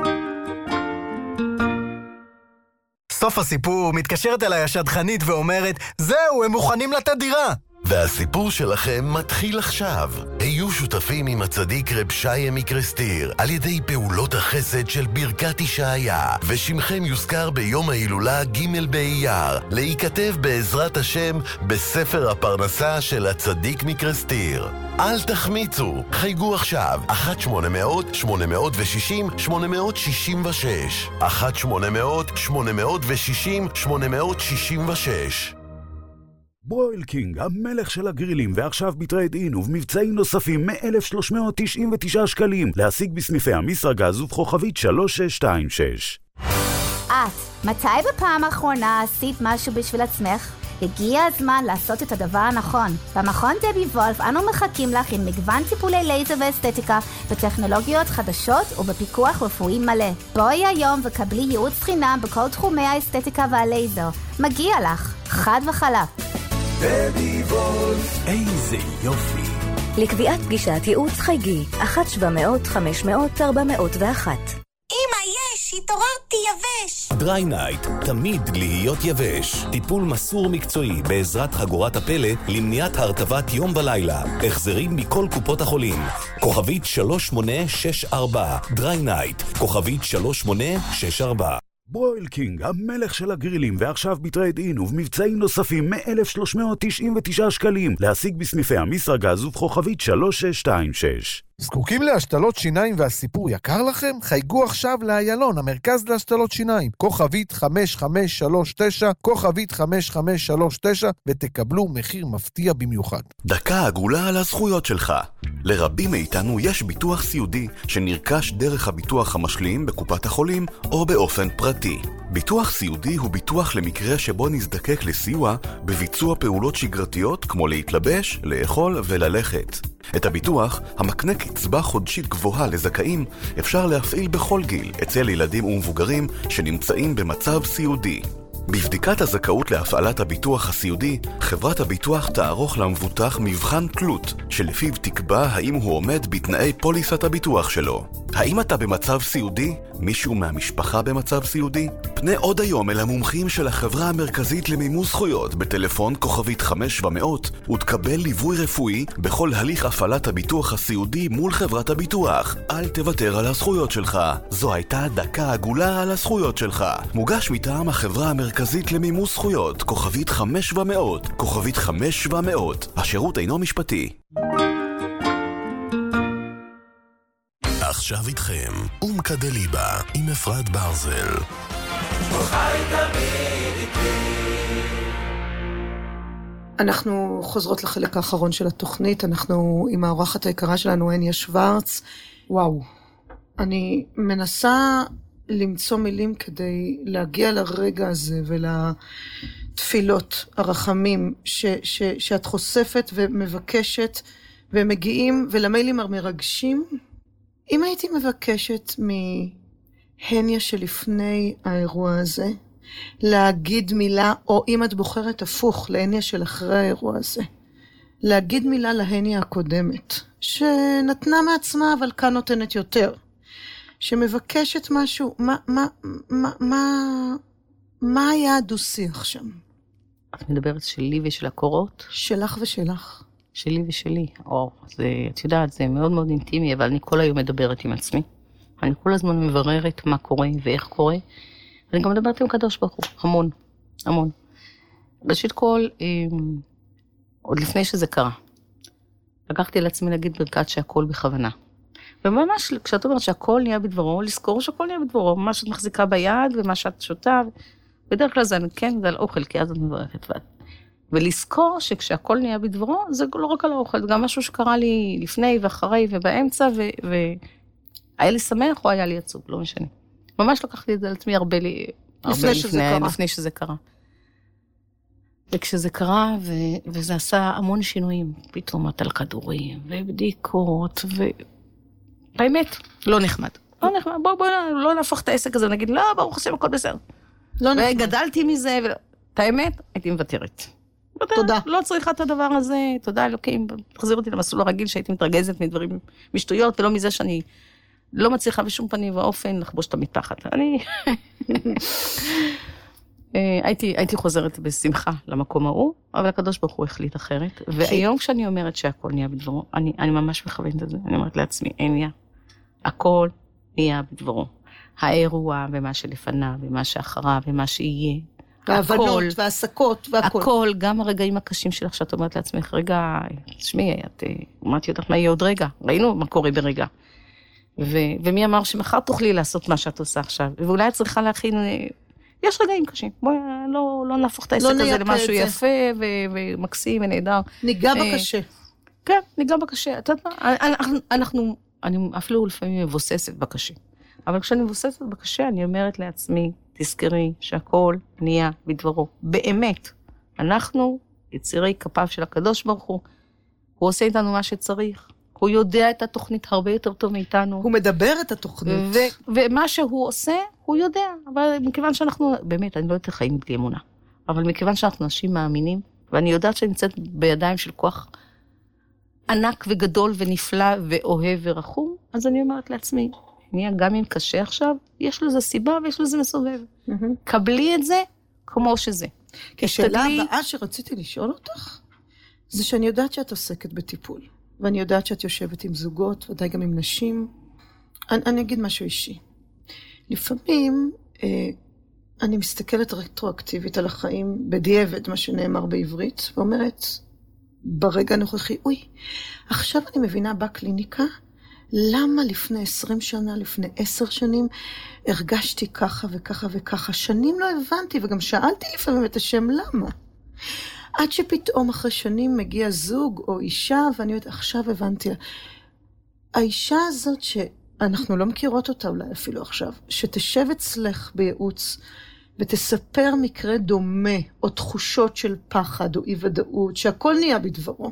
סוף הסיפור, מתקשרת אליי השדכנית ואומרת, זהו, הם מוכנים לתת דירה. והסיפור שלכם מתחיל עכשיו. היו שותפים עם הצדיק רב שיה מקרסטיר על ידי פעולות החסד של ברכת ישעיה, ושמכם יוזכר ביום ההילולה ג' באייר, להיכתב בעזרת השם בספר הפרנסה של הצדיק מקרסטיר. אל תחמיצו, חייגו עכשיו אחת שמונה מאות שמונה מאות ושישים שמונה מאות שישים ושש אחת שמונה מאות שמונה מאות ושישים שמונה מאות שישים ושש. ברויל קינג, המלך של הגרילים, ועכשיו בטרייד אין ובמבצעים נוספים מ-אלף שלוש מאות תשעים ותשעה שקלים, להשיג בסניפי המסרגז ובכוכבית שלוש שש שתיים שש. את, מתי בפעם האחרונה עשית משהו בשביל עצמך? הגיע הזמן לעשות את הדבר הנכון. במכון דבי וולף אנו מחכים לך עם מגוון טיפולי לייזר ואסתטיקה בטכנולוגיות חדשות ובפיקוח רפואי מלא. בואי היום וקבלי ייעוץ חינם בכל תחומי האסתטיקה והלייזר. מגיע לך, חד וחלק. דבי וולף, איזה יופי. לקביעת פגישת ייעוץ חייגי אחת שבע מאות חמש מאות ארבע מאות ואחת. אמא, יש, התעוררתי יבש. דריי נייט, תמיד להיות יבש. טיפול מסור מקצועי בעזרת חגורת הפלא למניעת הרטבת יום ולילה. החזרים מכל קופות החולים. כוכבית שלוש שמונה שש ארבע. דריי נייט, כוכבית שלוש שמונה שש ארבע. ברויל קינג, המלך של הגרילים, ועכשיו בטרייד אין ובמבצעים נוספים מ-אלף שלוש מאות תשעים ותשעה שקלים, להשיג בסניפי המסרגז ובכוכבית שלוש שש שתיים שש. זקוקים להשתלות שיניים והסיפור יקר לכם? חייגו עכשיו לאיילון, המרכז להשתלות שיניים. כוכבית חמש חמש שלוש תשע, כוכבית חמש חמש שלוש תשע, ותקבלו מחיר מפתיע במיוחד. דקה עגולה על הזכויות שלך. לרבים מאיתנו יש ביטוח סיעודי שנרכש דרך הביטוח המשלים בקופת החולים או באופן פרטי. ביטוח סיעודי הוא ביטוח למקרה שבו נזדקק לסיוע בביצוע פעולות שגרתיות כמו להתלבש, לאכול וללכת. את הביטוח, המקנה קצבה חודשית גבוהה לזכאים, אפשר להפעיל בכל גיל אצל ילדים ומבוגרים שנמצאים במצב סיעודי. בבדיקת הזכאות להפעלת הביטוח הסיעודי, חברת הביטוח תערוך למבוטח מבחן תלות, שלפיו תקבע האם הוא עומד בתנאי פוליסת הביטוח שלו. האם אתה במצב סיעודי? מישהו מהמשפחה במצב סיעודי? פנה עוד היום אל המומחים של החברה המרכזית למימוש זכויות בטלפון כוכבית חמש שבע מאות ותקבל ליווי רפואי בכל הליך הפעלת הביטוח הסיעודי מול חברת הביטוח. אל תוותר על הזכויות שלך. זו הייתה דקה עגולה על הזכויות שלך. מוגש מטעם החברה המרכזית למימוש זכויות כוכבית חמש שבע מאות, כוכבית חמש שבע מאות. השירות אינו משפטי. עכשיו איתכם, אומקה דליבה עם אפרת ברזל. חי תמיד איתי. אנחנו חוזרות לחלק האחרון של התוכנית, אנחנו עם האורחת היקרה שלנו, הניה שוורץ. וואו, אני מנסה למצוא מילים כדי להגיע לרגע הזה ולתפילות, הרחמים ש, ש, שאת חושפת ומבקשת ומגיעים ולמיילים המרגשים. אם הייתי מבקשת מהניה שלפני האירוע הזה, להגיד מילה, או אם את בוחרת הפוך להניה של אחרי האירוע הזה, להגיד מילה להניה הקודמת, שנתנה מעצמה אבל כאן נותנת יותר, שמבקשת משהו, מה, מה, מה, מה, מה היה הדו-שיח שם? את מדברת שלי ושל הקורות? שלך ושלך. שלי ושלי. או, זה, את יודעת, זה מאוד מאוד אינטימי, אבל אני כל היום מדברת עם עצמי. אני כל הזמן מבררת מה קורה ואיך קורה. אני גם מדברת עם קדוש ברוך הוא, המון, המון. ראשית כל, עוד לפני שזה קרה, לקחתי לעצמי להגיד ברכת שהכל בכוונה. וממש, כשאת אומרת שהכל נהיה בדברו, לזכור שהכל נהיה בדברו, מה שאת מחזיקה ביד ומה שאת שותה, בדרך כלל זה, כן, זה על אוכל, כי אז את מברכת. ולזכור שכשהכל נהיה בדברו, זה לא רק על האוכל, זה גם משהו שקרה לי לפני ואחרי ובאמצע, והיה לי שמח או היה לי עצוב, לא משנה. ממש לקחתי את זה על עצמי הרבה לי, לפני שזה קרה. לפני שזה קרה. וכשזה קרה, ו, וזה עשה המון שינויים, פתאום את על כדורים, ובדיקות, ובאמת, לא נחמד. לא נחמד, בוא, בוא, לא נהפוך את העסק הזה, ונגיד, לא, ברוך השם, הכל בסדר. לא נחמד. וגדלתי מזה, ואת האמת, הייתי מוותרת. תודה. לא צריכה את הדבר הזה, תודה אלוקים, תחזיר אותי למסלול הרגיל שהייתי מתרגזת מדברים משטויות, ולא מזה שאני לא מצליחה בשום פנים ואופן לחבוש את המתחת. אני... הייתי, הייתי חוזרת בשמחה למקום ההוא, אבל הקדוש ברוך הוא החליט אחרת, והיום כשאני אומרת שהכל נהיה בדברו, אני, אני ממש מכוונת את זה, אני אומרת לעצמי, אין נהיה, הכל נהיה בדברו. האירוע ומה שלפניו, ומה שאחריו, ומה שיהיה. והבנות, והעסקות, והכל. הכל, גם הרגעים הקשים שלך, שאת אומרת לעצמך, רגע, תשמעי, את אמרתי יודעת מה יהיה עוד רגע, ראינו מה קורה ברגע. ו, ומי אמר שמחר תוכלי לעשות מה שאת עושה עכשיו, ואולי את צריכה להכין... יש רגעים קשים, בואי לא, לא נהפוך את העסק לא הזה למשהו יפה ו- ומקסים ונהדר. ניגע בקשה. כן, ניגע בקשה. אתה יודע, אנחנו, אנחנו, אני אפילו לפעמים מבוססת בקשה. אבל כשאני מבוססת בקשה, אני אומרת לעצמי, תזכרי שהכל נהיה בדברו. באמת, אנחנו יצירי כפיו של הקדוש ברוך הוא, הוא עושה איתנו מה שצריך, הוא יודע את התוכנית הרבה יותר טוב מאיתנו. הוא מדבר את התוכנית. ו- ומה שהוא עושה, הוא יודע. אבל מכיוון שאנחנו, באמת, אני לא יודעת חיים בלי אמונה, אבל מכיוון שאנחנו אנשים מאמינים, ואני יודעת שאני נמצאת בידיים של כוח ענק וגדול ונפלא ואוהב ורחום, אז אני אומרת לעצמי, נהיה גם אם קשה עכשיו, יש לזה סיבה ויש לזה מסובב. קבלי את זה כמו שזה. השאלה הבאה שרציתי לשאול אותך, זה שאני יודעת שאת עוסקת בטיפול. ואני יודעת שאת יושבת עם זוגות, ודאי גם עם נשים. אני, אני אגיד משהו אישי. לפעמים אה, אני מסתכלת רטרואקטיבית על החיים, בדיעבד, מה שנאמר בעברית, ואומרת, ברגע הנוכחי, אוי, עכשיו אני מבינה בקליניקה, למה לפני עשרים שנה, לפני עשר שנים, הרגשתי ככה וככה וככה. שנים לא הבנתי, וגם שאלתי לפעמים את השם למה. עד שפתאום אחרי שנים מגיע זוג או אישה, ואני יודעת, עכשיו הבנתי, האישה הזאת שאנחנו לא מכירות אותה אולי אפילו עכשיו, שתשב אצלך בייעוץ, ותספר מקרה דומה, או תחושות של פחד או אי ודאות, שהכל נהיה בדברו.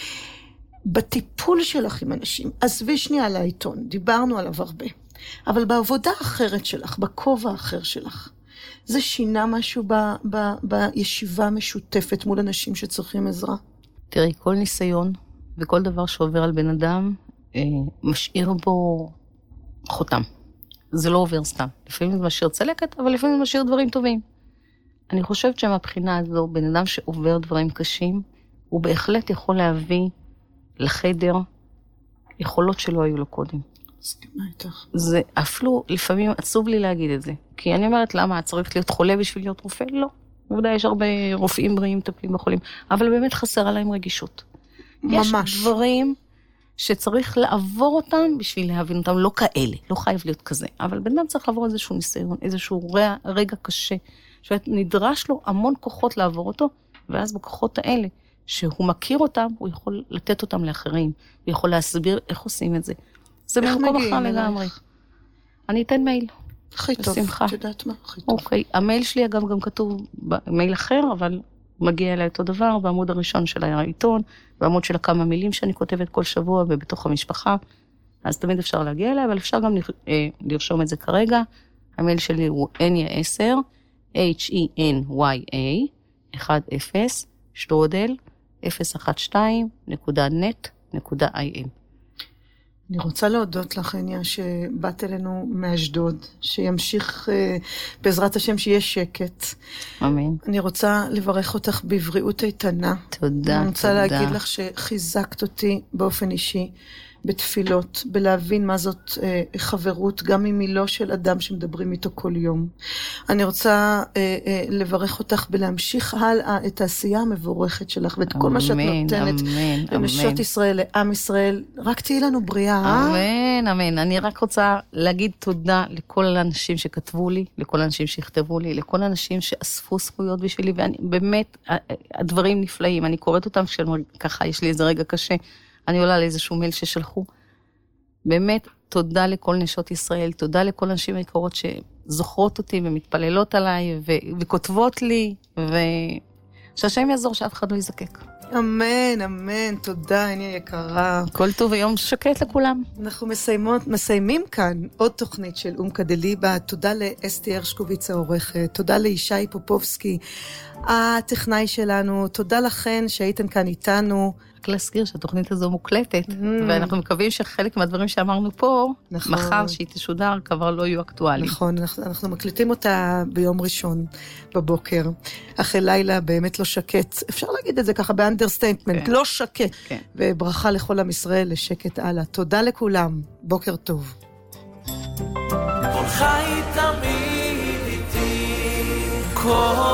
בטיפול שלך עם אנשים, עזבי שנייה על העיתון, דיברנו עליו הרבה, אבל בעבודה אחרת שלך, בכובע האחר שלך, זה שינה משהו ב, ב, בישיבה משותפת מול אנשים שצריכים עזרה? תראי, כל ניסיון וכל דבר שעובר על בן אדם, אה, משאיר בו חותם. זה לא עובר סתם. לפעמים זה משאיר צלקת, אבל לפעמים זה משאיר דברים טובים. אני חושבת שמבחינה הזו, בן אדם שעובר דברים קשים, הוא בהחלט יכול להביא לחדר יכולות שלא היו לו קודם. מסכימה איתך. זה אפילו לפעמים עצוב לי להגיד את זה. כי אני אומרת, למה? צריך להיות חולה בשביל להיות רופא? לא. עובדה, יש הרבה רופאים בריאים מטפלים בחולים. אבל באמת חסרה להם רגישות. ממש. יש דברים שצריך לעבור אותם בשביל להבין אותם. לא כאלה, לא חייב להיות כזה. אבל בן אדם צריך לעבור איזשהו ניסיון, איזשהו רגע קשה, שנדרש לו המון כוחות לעבור אותו, ואז בכוחות האלה, שהוא מכיר אותם, הוא יכול לתת אותם לאחרים. הוא יכול להסביר איך עושים את זה. זה במקום אחר לגמרי. אני אתן מייל. הכי טוב, את יודעת מה? הכי טוב. אוקיי, המייל שלי אגב גם כתוב במייל אחר, אבל מגיע אליי אותו דבר, בעמוד הראשון של העיתון, בעמוד של כמה מילים שאני כותבת כל שבוע ובתוך המשפחה, אז תמיד אפשר להגיע אליי, אבל אפשר גם לרשום את זה כרגע. המייל שלי הוא אניה עשר, H E N Y A, אחד אפס, שטרודל, אפס אחת שתיים נקודה נט נקודה איי אם. אני רוצה להודות לך, אניה, שבאת אלינו מאשדוד, שימשיך בעזרת השם שיהיה שקט. אמן. אני רוצה לברך אותך בבריאות איתנה. תודה, תודה. אני רוצה להגיד לך שחיזקת אותי באופן אישי, בתפילות, בלהבין מה זאת אה, חברות, גם אם היא לא של אדם שמדברים איתו כל יום. אני רוצה אה, אה, לברך אותך בלהמשיך הלאה את העשייה המבורכת שלך, ואת כל מה שאת נותנת לנשות ישראל, לעם ישראל. רק תהי לנו בריאה. אמן, אמן. אני רק רוצה להגיד תודה לכל האנשים שכתבו לי, לכל האנשים שיכתבו לי, לכל האנשים שאספו זכויות בשבילי, ואני באמת, הדברים נפלאים. אני קוראת אותם כשככה יש לי איזה רגע קשה, אני עולה לאיזשהו מייל ששלחו. באמת, תודה לכל נשות ישראל, תודה לכל אנשים היקרות שזוכרות אותי ומתפללות עליי ו- וכותבות לי, ושהשם יעזור שאף אחד לא יזקק. אמן, אמן, תודה, אני יקרה. כל טוב ויום שקט לכולם. אנחנו מסיימות, מסיימים כאן עוד תוכנית של אומקה דליבה. תודה לאסתי הרשקוביץ העורכת, תודה לישי פופובסקי, הטכנאי שלנו, תודה לכן שהייתן כאן איתנו. רק להזכיר שהתוכנית הזו מוקלטת, mm. ואנחנו מקווים שחלק מהדברים שאמרנו פה, נכון. מחר שהיא תשודר כבר לא יהיו אקטואליים. נכון, אנחנו, אנחנו מקליטים אותה ביום ראשון בבוקר, אחרי לילה באמת לא שקט, אפשר להגיד את זה ככה באנדרסטייטמנט, כן. לא שקט, כן. וברכה לכל עם ישראל לשקט הלאה. תודה לכולם, בוקר טוב. כל חי תמיד איתי, כל